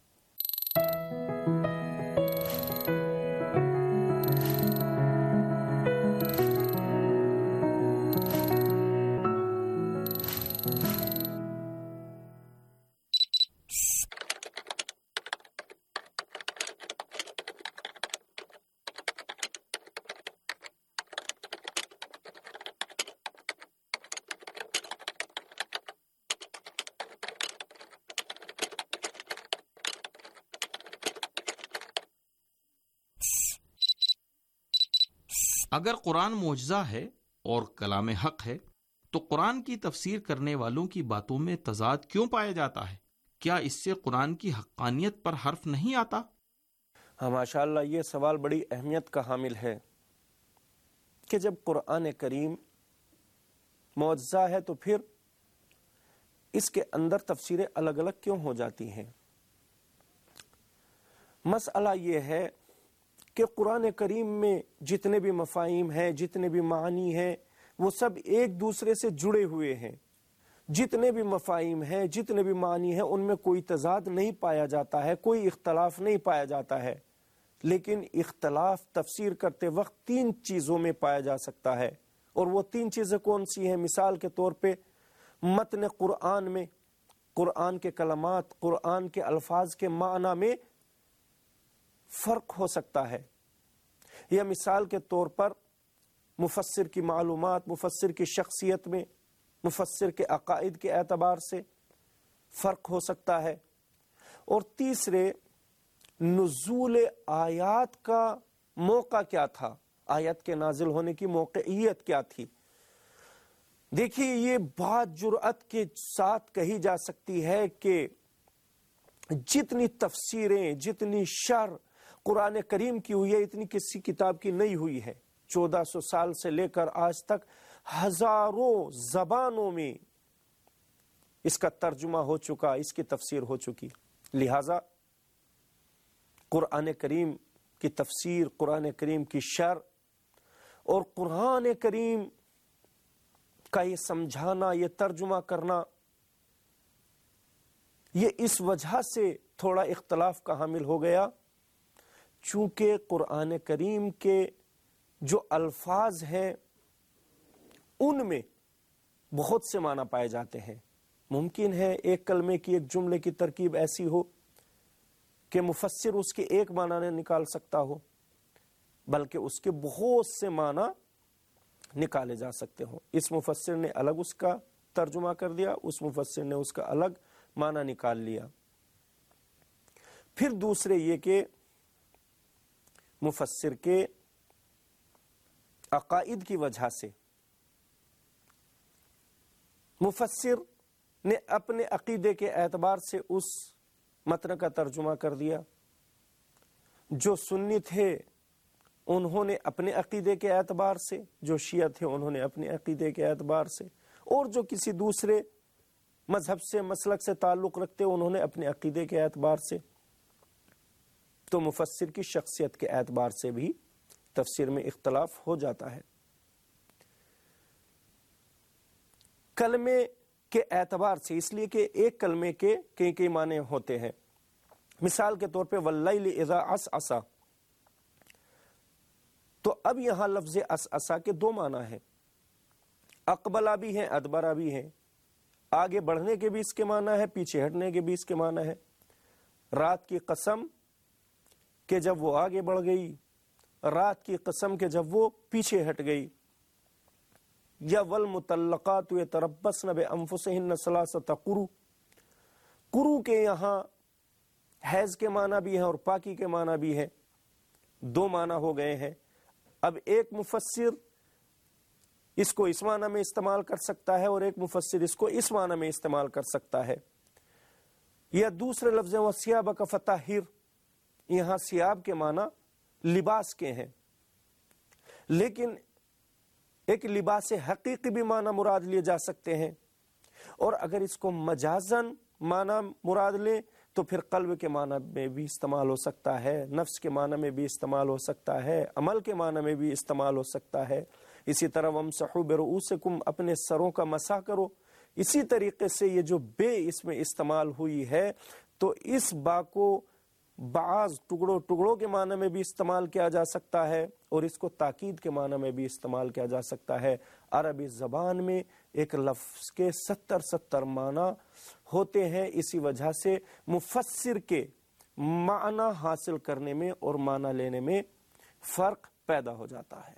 اگر قرآن معجزہ ہے اور کلام حق ہے تو قرآن کی تفسیر کرنے والوں کی باتوں میں تضاد کیوں پایا جاتا ہے؟ کیا اس سے قرآن کی حقانیت پر حرف نہیں آتا؟ ہاں ماشاءاللہ، یہ سوال بڑی اہمیت کا حامل ہے کہ جب قرآن کریم معجزہ ہے تو پھر اس کے اندر تفسیریں الگ الگ کیوں ہو جاتی ہیں؟ مسئلہ یہ ہے کہ قرآن کریم میں جتنے بھی مفاہیم ہیں، جتنے بھی معنی ہیں، وہ سب ایک دوسرے سے جڑے ہوئے ہیں. جتنے بھی مفاہیم ہیں، جتنے بھی معنی ہیں، ان میں کوئی تضاد نہیں پایا جاتا ہے، کوئی اختلاف نہیں پایا جاتا ہے. لیکن اختلاف تفسیر کرتے وقت 3 چیزوں میں پایا جا سکتا ہے. اور وہ 3 چیزیں کون سی ہیں؟ مثال کے طور پہ متن قرآن میں، قرآن کے کلمات، قرآن کے الفاظ کے معنی میں فرق ہو سکتا ہے. یا مثال کے طور پر مفسر کی معلومات، مفسر کی شخصیت میں، مفسر کے عقائد کے اعتبار سے فرق ہو سکتا ہے. اور تیسرے، نزول آیات کا موقع کیا تھا، آیت کے نازل ہونے کی موقعیت کیا تھی. دیکھیے، یہ بات جرأت کے ساتھ کہی جا سکتی ہے کہ جتنی تفسیریں، جتنی شرح قرآن کریم کی ہوئی ہے اتنی کسی کتاب کی نہیں ہوئی ہے. 1400 سال سے لے کر آج تک ہزاروں زبانوں میں اس کا ترجمہ ہو چکا، اس کی تفسیر ہو چکی. لہذا قرآن کریم کی تفسیر، قرآن کریم کی شرح اور قرآن کریم کا یہ سمجھانا، یہ ترجمہ کرنا، یہ اس وجہ سے تھوڑا اختلاف کا حامل ہو گیا چونکہ قرآن کریم کے جو الفاظ ہیں ان میں بہت سے معنی پائے جاتے ہیں۔ ممکن ہے ایک کلمے کی، ایک جملے کی ترکیب ایسی ہو کہ مفسر اس کے ایک معنی نہ نکال سکتا ہو، بلکہ اس کے بہت سے معنی نکالے جا سکتے ہوں۔ اس مفسر نے الگ اس کا ترجمہ کر دیا، اس مفسر نے اس کا الگ معنی نکال لیا۔ پھر دوسرے یہ کہ مفسر کے عقائد کی وجہ سے مفسر نے اپنے عقیدے کے اعتبار سے اس متن کا ترجمہ کر دیا۔ جو سنی تھے انہوں نے اپنے عقیدے کے اعتبار سے، جو شیعہ تھے انہوں نے اپنے عقیدے کے اعتبار سے، اور جو کسی دوسرے مذہب سے، مسلک سے تعلق رکھتے انہوں نے اپنے عقیدے کے اعتبار سے۔ تو مفسر کی شخصیت کے اعتبار سے بھی تفسیر میں اختلاف ہو جاتا ہے۔ کلمے کے اعتبار سے، اس لیے کہ ایک کلمے کے کئی معنی ہوتے ہیں۔ مثال کے طور پہ واللیل اذا عسعس، تو اب یہاں لفظ عسعسا کے دو معنی ہیں، اقبلہ بھی ہیں، ادبرہ بھی ہیں۔ آگے بڑھنے کے بھی اس کے معنی ہے، پیچھے ہٹنے کے بھی اس کے معنی ہے۔ رات کی قسم کہ جب وہ آگے بڑھ گئی، رات کی قسم کہ جب وہ پیچھے ہٹ گئی۔ یا والمطلقات یتربصن بانفسہن ثلاثۃ قروء، قروء کے یہاں حیض کے معنی بھی ہیں اور پاکی کے معنی بھی ہیں، دو معنی ہو گئے ہیں۔ اب ایک مفسر اس کو اس معنی میں استعمال کر سکتا ہے اور ایک مفسر اس کو اس معنی میں استعمال کر سکتا ہے۔ یا دوسرے لفظ وَثِيَابَكَ فَطَهِّرْ، یہاں ثیاب کے معنی لباس کے ہیں، لیکن ایک لباس حقیقی بھی معنی مراد لیے جا سکتے ہیں، اور اگر اس کو مجازن معنی مراد لیں تو پھر قلب کے معنی میں بھی استعمال ہو سکتا ہے، نفس کے معنی میں بھی استعمال ہو سکتا ہے، عمل کے معنی میں بھی استعمال ہو سکتا ہے۔ اسی طرح وَامْسَحُوا بِرُؤُوسِكُمْ، اپنے سروں کا مسح کرو۔ اسی طریقے سے یہ جو بے اس میں استعمال ہوئی ہے تو اس با کو بعض ٹکڑوں کے معنی میں بھی استعمال کیا جا سکتا ہے اور اس کو تاکید کے معنی میں بھی استعمال کیا جا سکتا ہے۔ عربی زبان میں ایک لفظ کے 70 معنی ہوتے ہیں، اسی وجہ سے مفسر کے معنی حاصل کرنے میں اور معنی لینے میں فرق پیدا ہو جاتا ہے۔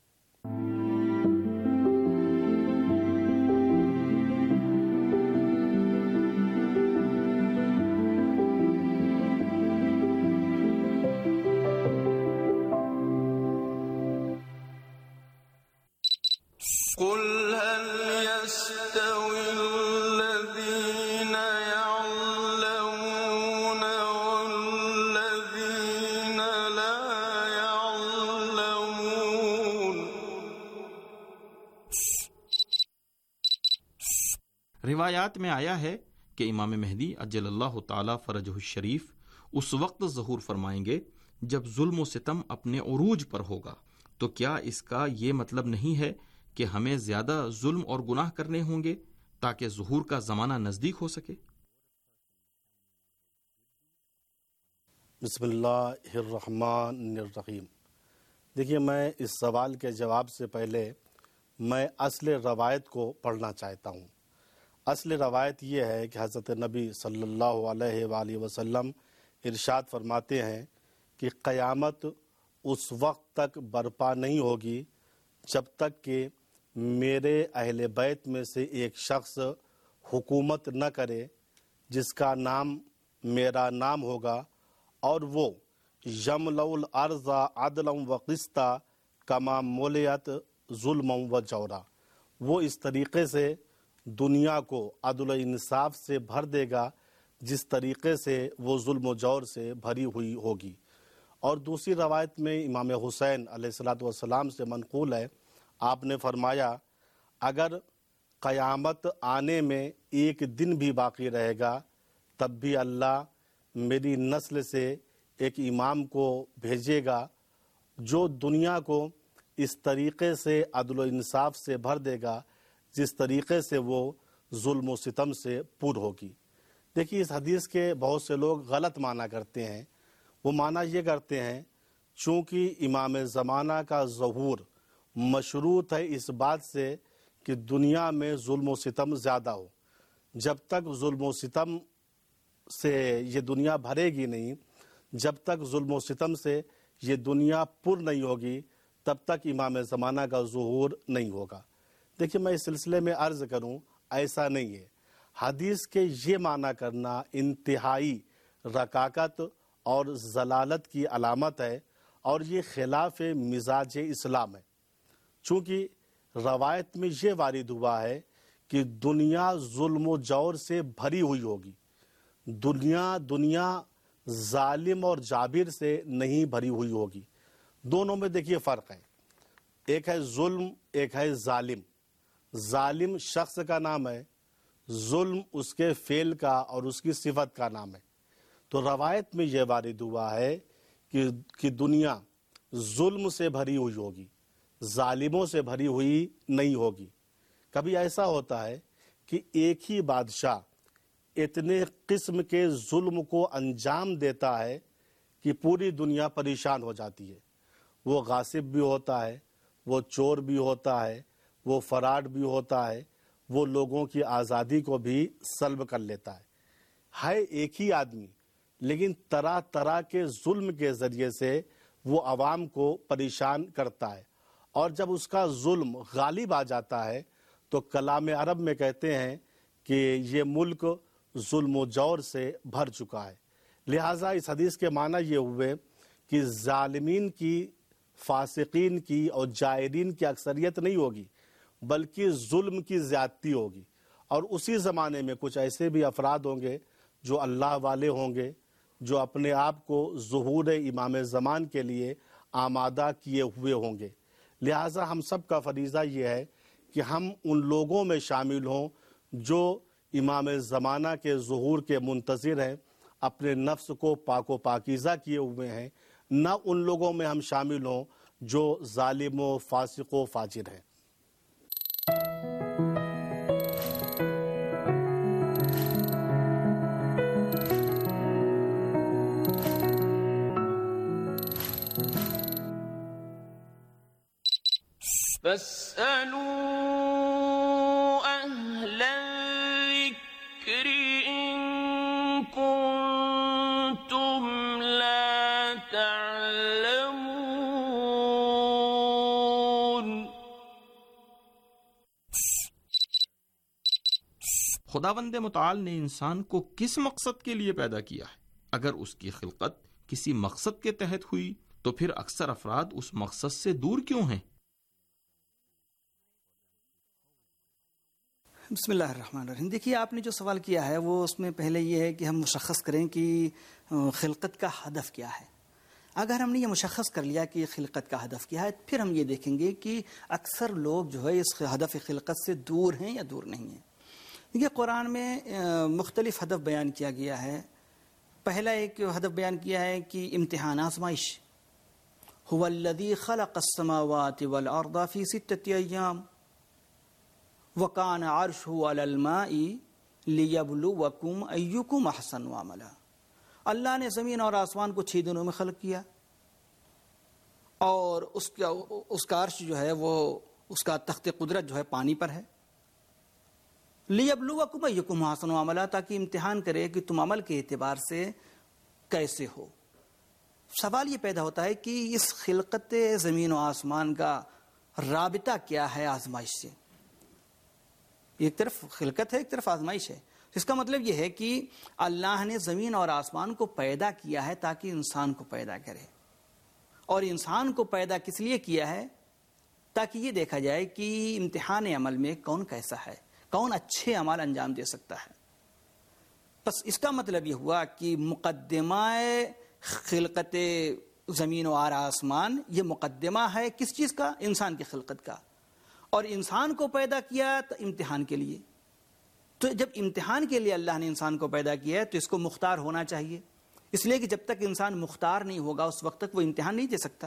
قل هل يستوي الذين يعلمون والذين لا يعلمون۔ روایات میں آیا ہے کہ امام مہدی عجل اللہ تعالی فرجہ الشریف اس وقت ظہور فرمائیں گے جب ظلم و ستم اپنے عروج پر ہوگا۔ تو کیا اس کا یہ مطلب نہیں ہے کہ ہمیں زیادہ ظلم اور گناہ کرنے ہوں گے تاکہ ظہور کا زمانہ نزدیک ہو سکے؟ بسم اللہ الرحمن الرحیم۔ دیکھیے، میں اس سوال کے جواب سے پہلے میں اصل روایت کو پڑھنا چاہتا ہوں۔ اصل روایت یہ ہے کہ حضرت نبی صلی اللہ علیہ وآلہ وسلم ارشاد فرماتے ہیں کہ قیامت اس وقت تک برپا نہیں ہوگی جب تک کہ میرے اہل بیت میں سے ایک شخص حکومت نہ کرے جس کا نام میرا نام ہوگا، اور وہ یملأ الارض عدلا و قسطا کما ملیت ظلم و جورا، وہ اس طریقے سے دنیا کو عدل و انصاف سے بھر دے گا جس طریقے سے وہ ظلم و جور سے بھری ہوئی ہوگی۔ اور دوسری روایت میں امام حسین علیہ الصلوۃ والسلام سے منقول ہے، آپ نے فرمایا اگر قیامت آنے میں ایک دن بھی باقی رہے گا تب بھی اللہ میری نسل سے ایک امام کو بھیجے گا جو دنیا کو اس طریقے سے عدل و انصاف سے بھر دے گا جس طریقے سے وہ ظلم و ستم سے پور ہوگی۔ دیکھیے اس حدیث کے بہت سے لوگ غلط معنی کرتے ہیں۔ وہ معنی یہ کرتے ہیں چونکہ امام زمانہ کا ظہور مشروط ہے اس بات سے کہ دنیا میں ظلم و ستم زیادہ ہو۔ جب تک ظلم و ستم سے یہ دنیا بھرے گی نہیں، جب تک ظلم و ستم سے یہ دنیا پر نہیں ہوگی، تب تک امام زمانہ کا ظہور نہیں ہوگا۔ دیکھیے میں اس سلسلے میں عرض کروں، ایسا نہیں ہے۔ حدیث کے یہ معنی کرنا انتہائی رکاکت اور ضلالت کی علامت ہے، اور یہ خلاف مزاج اسلام ہے۔ چونکہ روایت میں یہ وارد ہوا ہے کہ دنیا ظلم و جور سے بھری ہوئی ہوگی، دنیا ظالم اور جابر سے نہیں بھری ہوئی ہوگی۔ دونوں میں دیکھیے فرق ہے، ایک ہے ظلم، ایک ہے ظالم۔ ظالم شخص کا نام ہے، ظلم اس کے فعل کا اور اس کی صفت کا نام ہے۔ تو روایت میں یہ وارد ہوا ہے کہ دنیا ظلم سے بھری ہوئی ہوگی، ظالموں سے بھری ہوئی نہیں ہوگی۔ کبھی ایسا ہوتا ہے کہ ایک ہی بادشاہ اتنے قسم کے ظلم کو انجام دیتا ہے کہ پوری دنیا پریشان ہو جاتی ہے۔ وہ غاصب بھی ہوتا ہے، وہ چور بھی ہوتا ہے، وہ فراڈ بھی ہوتا ہے، وہ لوگوں کی آزادی کو بھی سلب کر لیتا ہے ایک ہی آدمی، لیکن طرح طرح کے ظلم کے ذریعے سے وہ عوام کو پریشان کرتا ہے۔ اور جب اس کا ظلم غالب آ جاتا ہے تو کلام عرب میں کہتے ہیں کہ یہ ملک ظلم و جور سے بھر چکا ہے۔ لہٰذا اس حدیث کے معنی یہ ہوئے کہ ظالمین کی، فاسقین کی اور جائرین کی اکثریت نہیں ہوگی، بلکہ ظلم کی زیادتی ہوگی۔ اور اسی زمانے میں کچھ ایسے بھی افراد ہوں گے جو اللہ والے ہوں گے، جو اپنے آپ کو ظہور امام زمان کے لیے آمادہ کیے ہوئے ہوں گے۔ لہٰذا ہم سب کا فریضہ یہ ہے کہ ہم ان لوگوں میں شامل ہوں جو امام زمانہ کے ظہور کے منتظر ہیں، اپنے نفس کو پاک و پاکیزہ کیے ہوئے ہیں، نہ ان لوگوں میں ہم شامل ہوں جو ظالم و فاسق و فاجر ہیں۔ فاسألوا أهل الذكر إن كنتم لا تعلمون۔ خداوند متعال نے انسان کو کس مقصد کے لیے پیدا کیا ہے؟ اگر اس کی خلقت کسی مقصد کے تحت ہوئی تو پھر اکثر افراد اس مقصد سے دور کیوں ہیں؟ بسم اللہ الرحمن الرحیم۔ دیکھیے آپ نے جو سوال کیا ہے وہ اس میں پہلے یہ ہے کہ ہم مشخص کریں کہ خلقت کا ہدف کیا ہے۔ اگر ہم نے یہ مشخص کر لیا کہ خلقت کا ہدف کیا ہے، پھر ہم یہ دیکھیں گے کہ اکثر لوگ جو ہے اس ہدف خلقت سے دور ہیں یا دور نہیں ہیں۔ دیکھیے قرآن میں مختلف ہدف بیان کیا گیا ہے۔ پہلا ایک ہدف بیان کیا ہے کہ امتحان، آزمائش۔ هو الذی خلق السماوات والارض فی 6 ایام وَكَانَ عَرْشُهُ عَلَى الْمَاءِ لِيَبْلُوَكُمْ أَيُّكُمْ أَحْسَنُ عَمَلًا۔ اللہ نے زمین اور آسمان کو 6 دنوں میں خلق کیا، اور اس کا عرش جو ہے وہ، اس کا تخت قدرت جو ہے پانی پر ہے۔ لِيَبْلُوَكُمْ أَيُّكُمْ أَحْسَنُ عَمَلًا، تاکہ امتحان کرے کہ تم عمل کے اعتبار سے کیسے ہو۔ سوال یہ پیدا ہوتا ہے کہ اس خلقت زمین و آسمان کا رابطہ کیا ہے آزمائش سے؟ ایک طرف خلقت ہے، ایک طرف آزمائش ہے۔ اس کا مطلب یہ ہے کہ اللہ نے زمین اور آسمان کو پیدا کیا ہے تاکہ انسان کو پیدا کرے، اور انسان کو پیدا کس لیے کیا ہے؟ تاکہ یہ دیکھا جائے کہ امتحان عمل میں کون کیسا ہے، کون اچھے عمل انجام دے سکتا ہے۔ بس اس کا مطلب یہ ہوا کہ مقدمہ خلقت زمین و آسمان، یہ مقدمہ ہے کس چیز کا؟ انسان کی خلقت کا۔ اور انسان کو پیدا کیا تو امتحان کے لیے۔ تو جب امتحان کے لیے اللہ نے انسان کو پیدا کیا ہے تو اس کو مختار ہونا چاہیے، اس لیے کہ جب تک انسان مختار نہیں ہوگا اس وقت تک وہ امتحان نہیں دے سکتا۔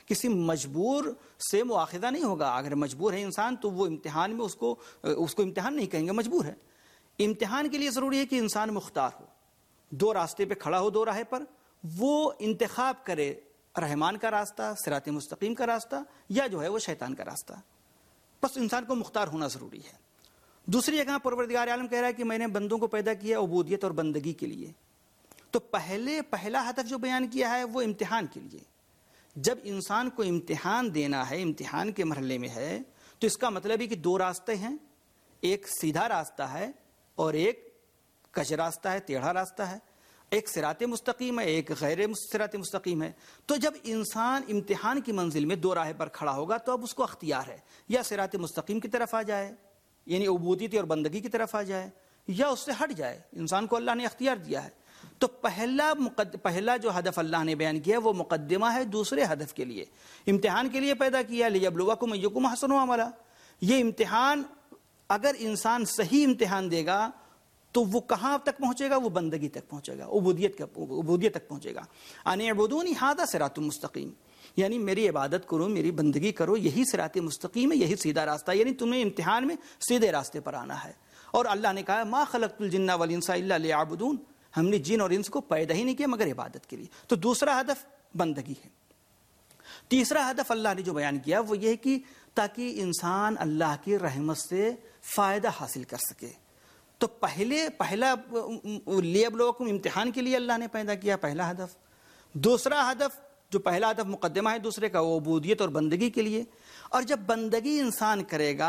کسی مجبور سے مواخذہ نہیں ہوگا. اگر مجبور ہے انسان تو وہ امتحان میں اس کو امتحان نہیں کہیں گے، مجبور ہے. امتحان کے لیے ضروری ہے کہ انسان مختار ہو، دو راستے پہ کھڑا ہو، دو راہ پر وہ انتخاب کرے، رحمان کا راستہ، صراط مستقیم کا راستہ، یا جو ہے وہ شیطان کا راستہ. بس انسان کو مختار ہونا ضروری ہے. دوسری جگہ پروردگار عالم کہہ رہا ہے کہ میں نے بندوں کو پیدا کیا عبودیت اور بندگی کے لیے. تو پہلا ہدف جو بیان کیا ہے وہ امتحان کے لیے. جب انسان کو امتحان دینا ہے، امتحان کے مرحلے میں ہے، تو اس کا مطلب ہے کہ دو راستے ہیں، ایک سیدھا راستہ ہے اور ایک کج راستہ ہے، ٹیڑھا راستہ ہے. ایک صراط مستقیم ہے، ایک غیر صراط مستقیم ہے. تو جب انسان امتحان کی منزل میں دو راہ پر کھڑا ہوگا تو اب اس کو اختیار ہے، یا صراط مستقیم کی طرف آ جائے، یعنی عبودیت اور بندگی کی طرف آ جائے، یا اس سے ہٹ جائے. انسان کو اللہ نے اختیار دیا ہے. تو پہلا جو ہدف اللہ نے بیان کیا وہ مقدمہ ہے دوسرے ہدف کے لیے. امتحان کے لیے پیدا کیا، لیبلوکم ایکم احسن عملا. یہ امتحان اگر انسان صحیح امتحان دے گا تو وہ کہاں تک پہنچے گا؟ وہ بندگی تک پہنچے گا، عبودیت تک پہنچے گا. ان اعبدونی ھذا صراط مستقیم، یعنی میری عبادت کرو، میری بندگی کرو، یہی صراط مستقیم ہے، یہی سیدھا راستہ. یعنی تمہیں امتحان میں سیدھے راستے پر آنا ہے. اور اللہ نے کہا ما خلقت الجن والانس الا لیعبدون، ہم نے جن اور انس کو پیدا ہی نہیں کیا مگر عبادت کے لیے. تو دوسرا ہدف بندگی ہے. تیسرا ہدف اللہ نے جو بیان کیا وہ یہ ہے کہ تاکہ انسان اللہ کی رحمت سے فائدہ حاصل کر سکے. تو پہلا لیبلوکم امتحان کے لیے اللہ نے پیدا کیا، پہلا ہدف. دوسرا ہدف جو پہلا ہدف مقدمہ ہے دوسرے کا، وہ عبودیت اور بندگی کے لیے. اور جب بندگی انسان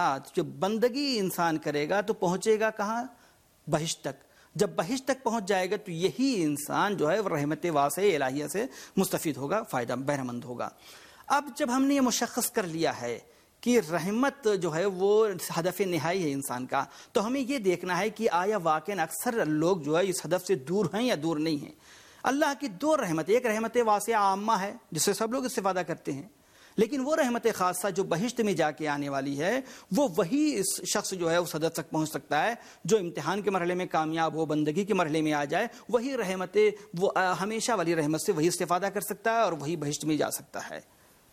کرے گا تو پہنچے گا کہاں؟ بہشت تک. جب بہشت تک پہنچ جائے گا تو یہی انسان جو ہے وہ رحمت واسع الہیہ سے مستفید ہوگا، فائدہ بہرہ مند ہوگا. اب جب ہم نے یہ مشخص کر لیا ہے کہ رحمت جو ہے وہ ہدف نہائی ہے انسان کا، تو ہمیں یہ دیکھنا ہے کہ آیا واقعاً اکثر لوگ جو ہے اس ہدف سے دور ہیں یا دور نہیں ہیں. اللہ کی دو رحمت، ایک رحمت واسعہ عامہ ہے جس سے سب لوگ استفادہ کرتے ہیں، لیکن وہ رحمت خاصہ جو بہشت میں جا کے آنے والی ہے وہ وہی اس شخص جو ہے اس ہدف تک پہنچ سکتا ہے جو امتحان کے مرحلے میں کامیاب ہو، بندگی کے مرحلے میں آ جائے. وہی رحمت، وہ ہمیشہ والی رحمت سے وہی استفادہ کر سکتا ہے اور وہی بہشت میں جا سکتا ہے.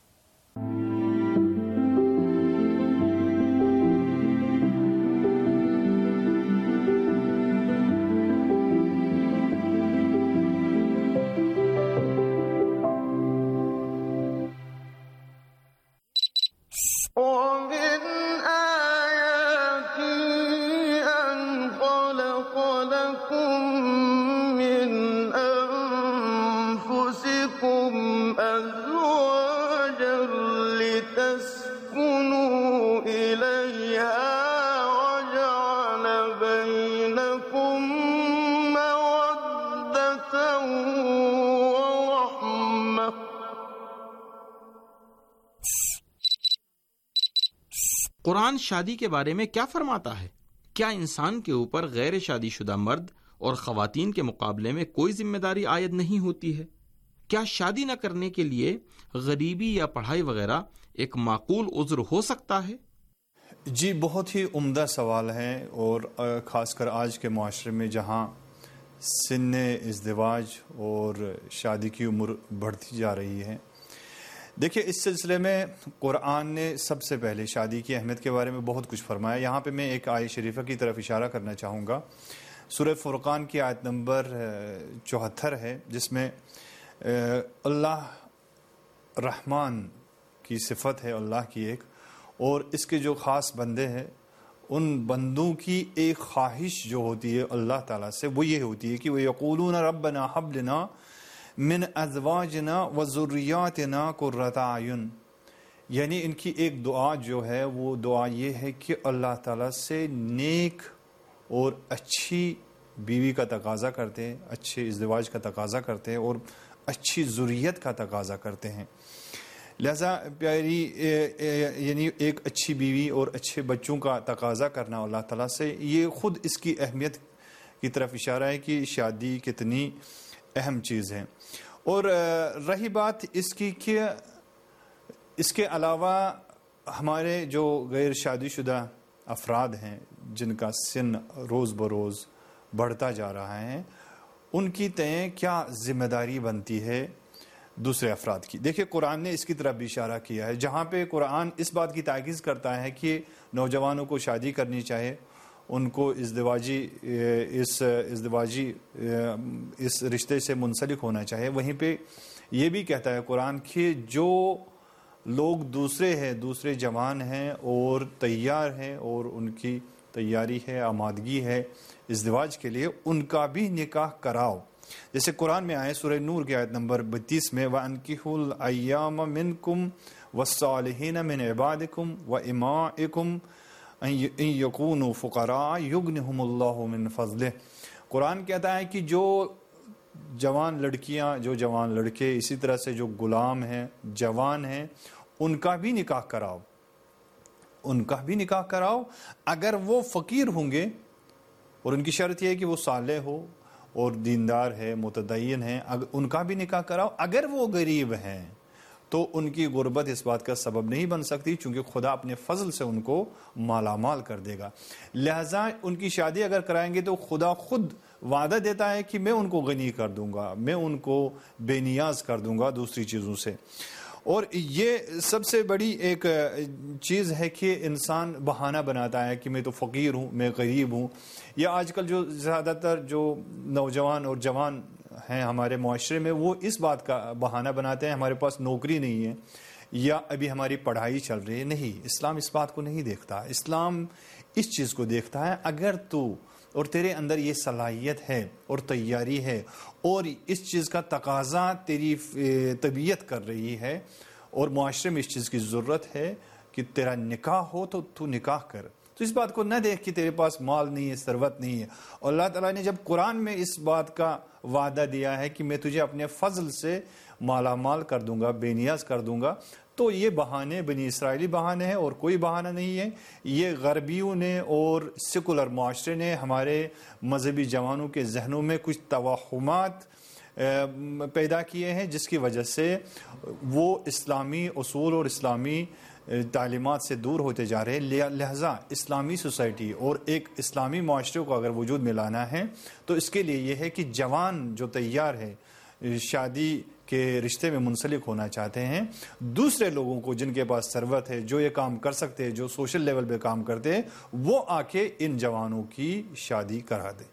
قرآن شادی کے بارے میں کیا فرماتا ہے؟ کیا انسان کے اوپر غیر شادی شدہ مرد اور خواتین کے مقابلے میں کوئی ذمہ داری عائد نہیں ہوتی ہے؟ کیا شادی نہ کرنے کے لیے غریبی یا پڑھائی وغیرہ ایک معقول عذر ہو سکتا ہے؟ جی، بہت ہی عمدہ سوال ہے، اور خاص کر آج کے معاشرے میں جہاں سن ازدواج اور شادی کی عمر بڑھتی جا رہی ہے. دیکھیے، اس سلسلے میں قرآن نے سب سے پہلے شادی کی اہمیت کے بارے میں بہت کچھ فرمایا. یہاں پہ میں ایک آیت شریفہ کی طرف اشارہ کرنا چاہوں گا. سورہ فرقان کی آیت نمبر 74 ہے، جس میں اللہ رحمان کی صفت ہے، اللہ کی ایک، اور اس کے جو خاص بندے ہیں ان بندوں کی ایک خواہش جو ہوتی ہے اللہ تعالیٰ سے، وہ یہ ہوتی ہے کہ وہ یقولون ربنا ہب لنا من ازواجنا و ذریاتنا قرۃ اعین، یعنی ان کی ایک دعا جو ہے وہ دعا یہ ہے کہ اللہ تعالیٰ سے نیک اور اچھی بیوی کا تقاضا کرتے ہیں، اچھے ازدواج کا تقاضا کرتے ہیں اور اچھی ذریت کا تقاضا کرتے ہیں. لہذا پیاری یعنی ایک اچھی بیوی اور اچھے بچوں کا تقاضا کرنا اللہ تعالیٰ سے، یہ خود اس کی اہمیت کی طرف اشارہ ہے کہ شادی کتنی اہم چیز ہے. اور رہی بات اس کی کہ اس کے علاوہ ہمارے جو غیر شادی شدہ افراد ہیں جن کا سن روز بروز بڑھتا جا رہا ہے، ان کی تئیں کیا ذمہ داری بنتی ہے دوسرے افراد کی. دیکھیں قرآن نے اس کی طرف بھی اشارہ کیا ہے, جہاں پہ قرآن اس بات کی تاکید کرتا ہے کہ نوجوانوں کو شادی کرنی چاہے, ان کو اس رشتے سے منسلک ہونا چاہے, وہیں پہ یہ بھی کہتا ہے قرآن کہ جو لوگ دوسرے جوان ہیں اور تیار ہیں اور ان کی تیاری ہے, آمادگی ہے ازدواج کے لیے, ان کا بھی نکاح کراؤ. جیسے قرآن میں آئے سورہ نور کی آیت نمبر 32 میں وَأَنْكِحُوا الْأَيَّامَ مِنْكُمْ وَالصَّالِحِينَ مِنْ عِبَادِكُمْ وَإِمَائِكُمْ إِنْ يَكُونُوا فُقَرَاءَ يُغْنِهُمُ اللَّهُ مِنْ فَضْلِهِ. قرآن کہتا ہے کہ جو جوان لڑکیاں, جو جوان لڑکے, اسی طرح سے جو غلام ہیں, جوان ہیں, ان کا بھی نکاح کراؤ, ان کا بھی نکاح کراؤ اگر وہ فقیر ہوں گے, اور ان کی شرط یہ ہے کہ وہ صالح ہو اور دیندار ہے, متدین ہیں, ان کا بھی نکاح کراؤ. اگر وہ غریب ہیں تو ان کی غربت اس بات کا سبب نہیں بن سکتی, چونکہ خدا اپنے فضل سے ان کو مالا مال کر دے گا. لہٰذا ان کی شادی اگر کرائیں گے تو خدا خود وعدہ دیتا ہے کہ میں ان کو غنی کر دوں گا, میں ان کو بے نیاز کر دوں گا دوسری چیزوں سے. اور یہ سب سے بڑی ایک چیز ہے کہ انسان بہانہ بناتا ہے کہ میں تو فقیر ہوں, میں غریب ہوں. یا آج کل جو زیادہ تر جو نوجوان اور جوان ہیں ہمارے معاشرے میں, وہ اس بات کا بہانہ بناتے ہیں ہمارے پاس نوکری نہیں ہے یا ابھی ہماری پڑھائی چل رہی ہے. نہیں, اسلام اس بات کو نہیں دیکھتا. اسلام اس چیز کو دیکھتا ہے اگر تو اور تیرے اندر یہ صلاحیت ہے اور تیاری ہے اور اس چیز کا تقاضا تیری طبیعت کر رہی ہے اور معاشرے میں اس چیز کی ضرورت ہے کہ تیرا نکاح ہو, تو تو نکاح کر. تو اس بات کو نہ دیکھ کہ تیرے پاس مال نہیں ہے, ثروت نہیں ہے. اور اللہ تعالیٰ نے جب قرآن میں اس بات کا وعدہ دیا ہے کہ میں تجھے اپنے فضل سے مالا مال کر دوں گا, بے نیاز کر دوں گا, تو یہ بہانے بنی اسرائیلی بہانے ہیں اور کوئی بہانہ نہیں ہے. یہ غربیوں نے اور سیکولر معاشرے نے ہمارے مذہبی جوانوں کے ذہنوں میں کچھ توہمات پیدا کیے ہیں, جس کی وجہ سے وہ اسلامی اصول اور اسلامی تعلیمات سے دور ہوتے جا رہے ہیں. لہذا اسلامی سوسائٹی اور ایک اسلامی معاشرے کو اگر وجود میں لانا ہے تو اس کے لیے یہ ہے کہ جوان جو تیار ہے شادی کے رشتے میں منسلک ہونا چاہتے ہیں, دوسرے لوگوں کو جن کے پاس ثروت ہے, جو یہ کام کر سکتے ہیں, جو سوشل لیول پہ کام کرتے ہیں, وہ آ کے ان جوانوں کی شادی کرا دیں.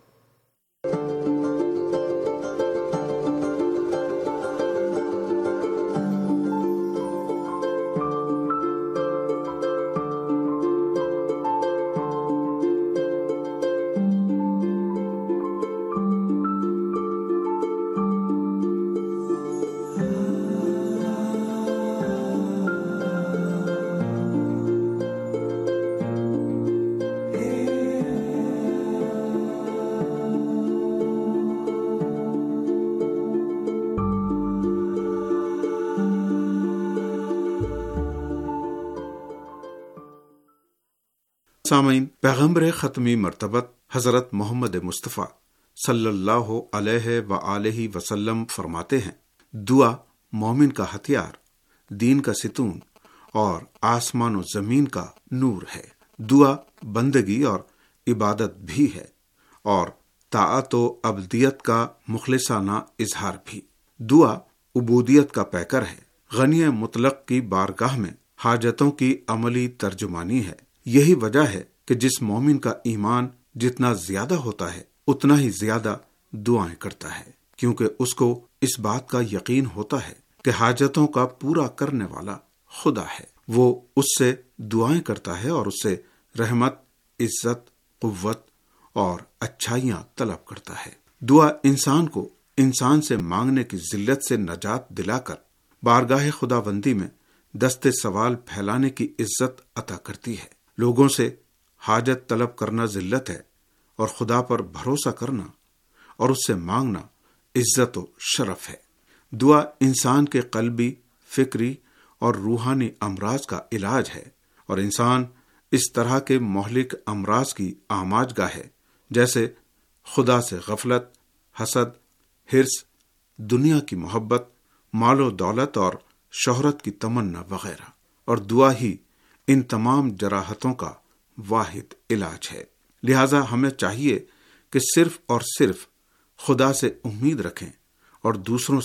سامعین، پیغمبر ختمی مرتبت حضرت محمد مصطفیٰ صلی اللہ علیہ وآلہ وسلم فرماتے ہیں، دعا مومن کا ہتھیار، دین کا ستون اور آسمان و زمین کا نور ہے. دعا بندگی اور عبادت بھی ہے اور طاعت و عبدیت کا مخلصانہ اظہار بھی. دعا عبودیت کا پیکر ہے، غنی مطلق کی بارگاہ میں حاجتوں کی عملی ترجمانی ہے. یہی وجہ ہے کہ جس مومن کا ایمان جتنا زیادہ ہوتا ہے اتنا ہی زیادہ دعائیں کرتا ہے، کیونکہ اس کو اس بات کا یقین ہوتا ہے کہ حاجتوں کا پورا کرنے والا خدا ہے. وہ اس سے دعائیں کرتا ہے اور اس سے رحمت، عزت، قوت اور اچھائیاں طلب کرتا ہے. دعا انسان کو انسان سے مانگنے کی ذلت سے نجات دلا کر بارگاہ خداوندی میں دست سوال پھیلانے کی عزت عطا کرتی ہے. لوگوں سے حاجت طلب کرنا ذلت ہے اور خدا پر بھروسہ کرنا اور اس سے مانگنا عزت و شرف ہے. دعا انسان کے قلبی، فکری اور روحانی امراض کا علاج ہے اور انسان اس طرح کے مہلک امراض کی آماج گاہ ہے جیسے خدا سے غفلت، حسد، حرص، دنیا کی محبت، مال و دولت اور شہرت کی تمنا وغیرہ. اور دعا ہی ان تمام جراحتوں کا واحد علاج ہے. لہذا ہمیں چاہیے کہ صرف اور صرف خدا سے امید رکھیں اور دوسروں سے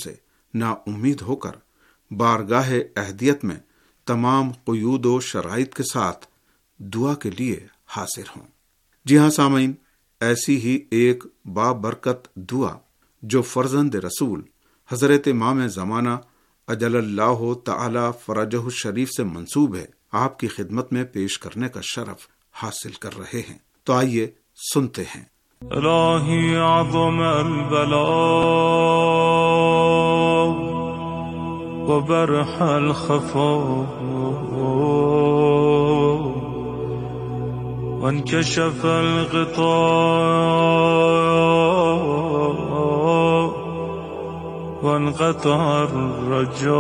नाउम्मीद होकर बारगाह अहदियत में तमाम क़ुयूद व शराइत के साथ दुआ के लिए हाजिर हों। जी हाँ सामीन, ऐसी ही एक बाबरकत दुआ जो फर्जंद रसूल हजरत इमाम ज़माना अजलल्लाहु तआला फरजहु शरीफ से मंसूब है, आपकी खिदमत में पेश करने का शरफ हासिल कर रहे हैं। तो आइए सुनते हैं। इलाही आज़म अल-बला व बरहल खफा वंकशफ अल-ग़िता वन्क़ता अर्रजा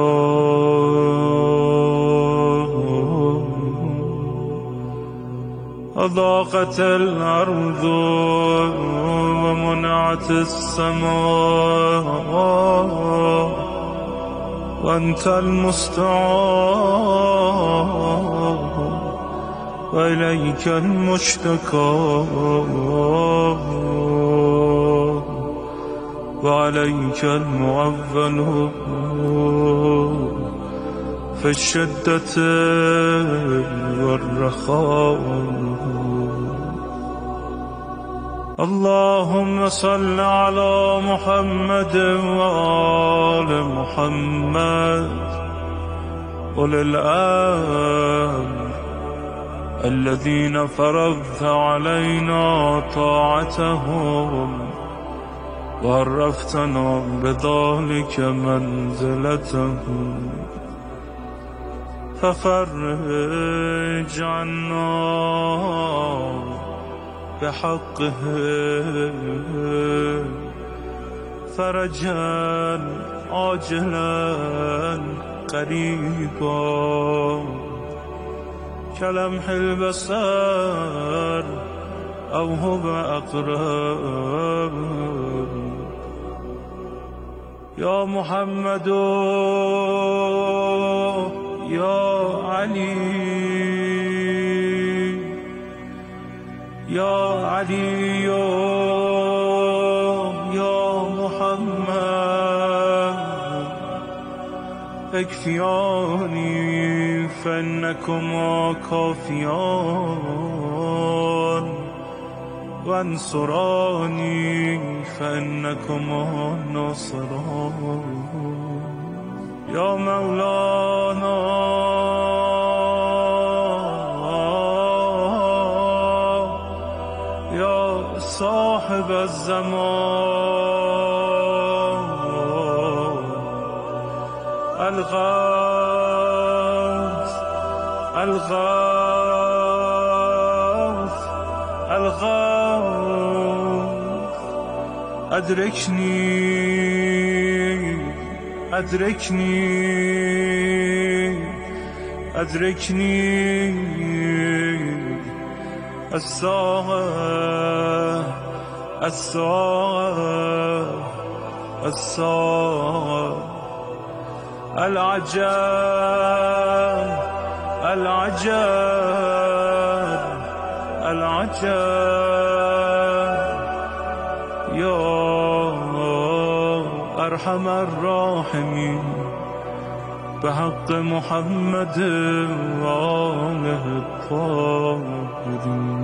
अज़ाक़त अल-अर्ज़ वमनअत अस-समा वअन्त अल-मुस्तa'ान वइलैक अल-मुश्तका वअलैक अल-मुअव्वल في الشدة والرخاء اللهم صل على محمد وآل محمد أولي الأمر الذين فرضت علينا طاعتهم وعرفتنا بذلك منزلتهم ففرج عنا بحقه فرجا عاجلا قريبا كلمح البصر أو هو أقرب يا محمد يا علي يا علي يا محمد اكفياني فإنكما كافيان وانصراني فإنكما ناصران يا مولانا يا صاحب الزمان الغوث الغوث الغوث أدركني أدركني أدركني الساعة الساعة الساعة العجب العجب العجب يا أرحم الراحمين بحق محمد وآله الطاهرين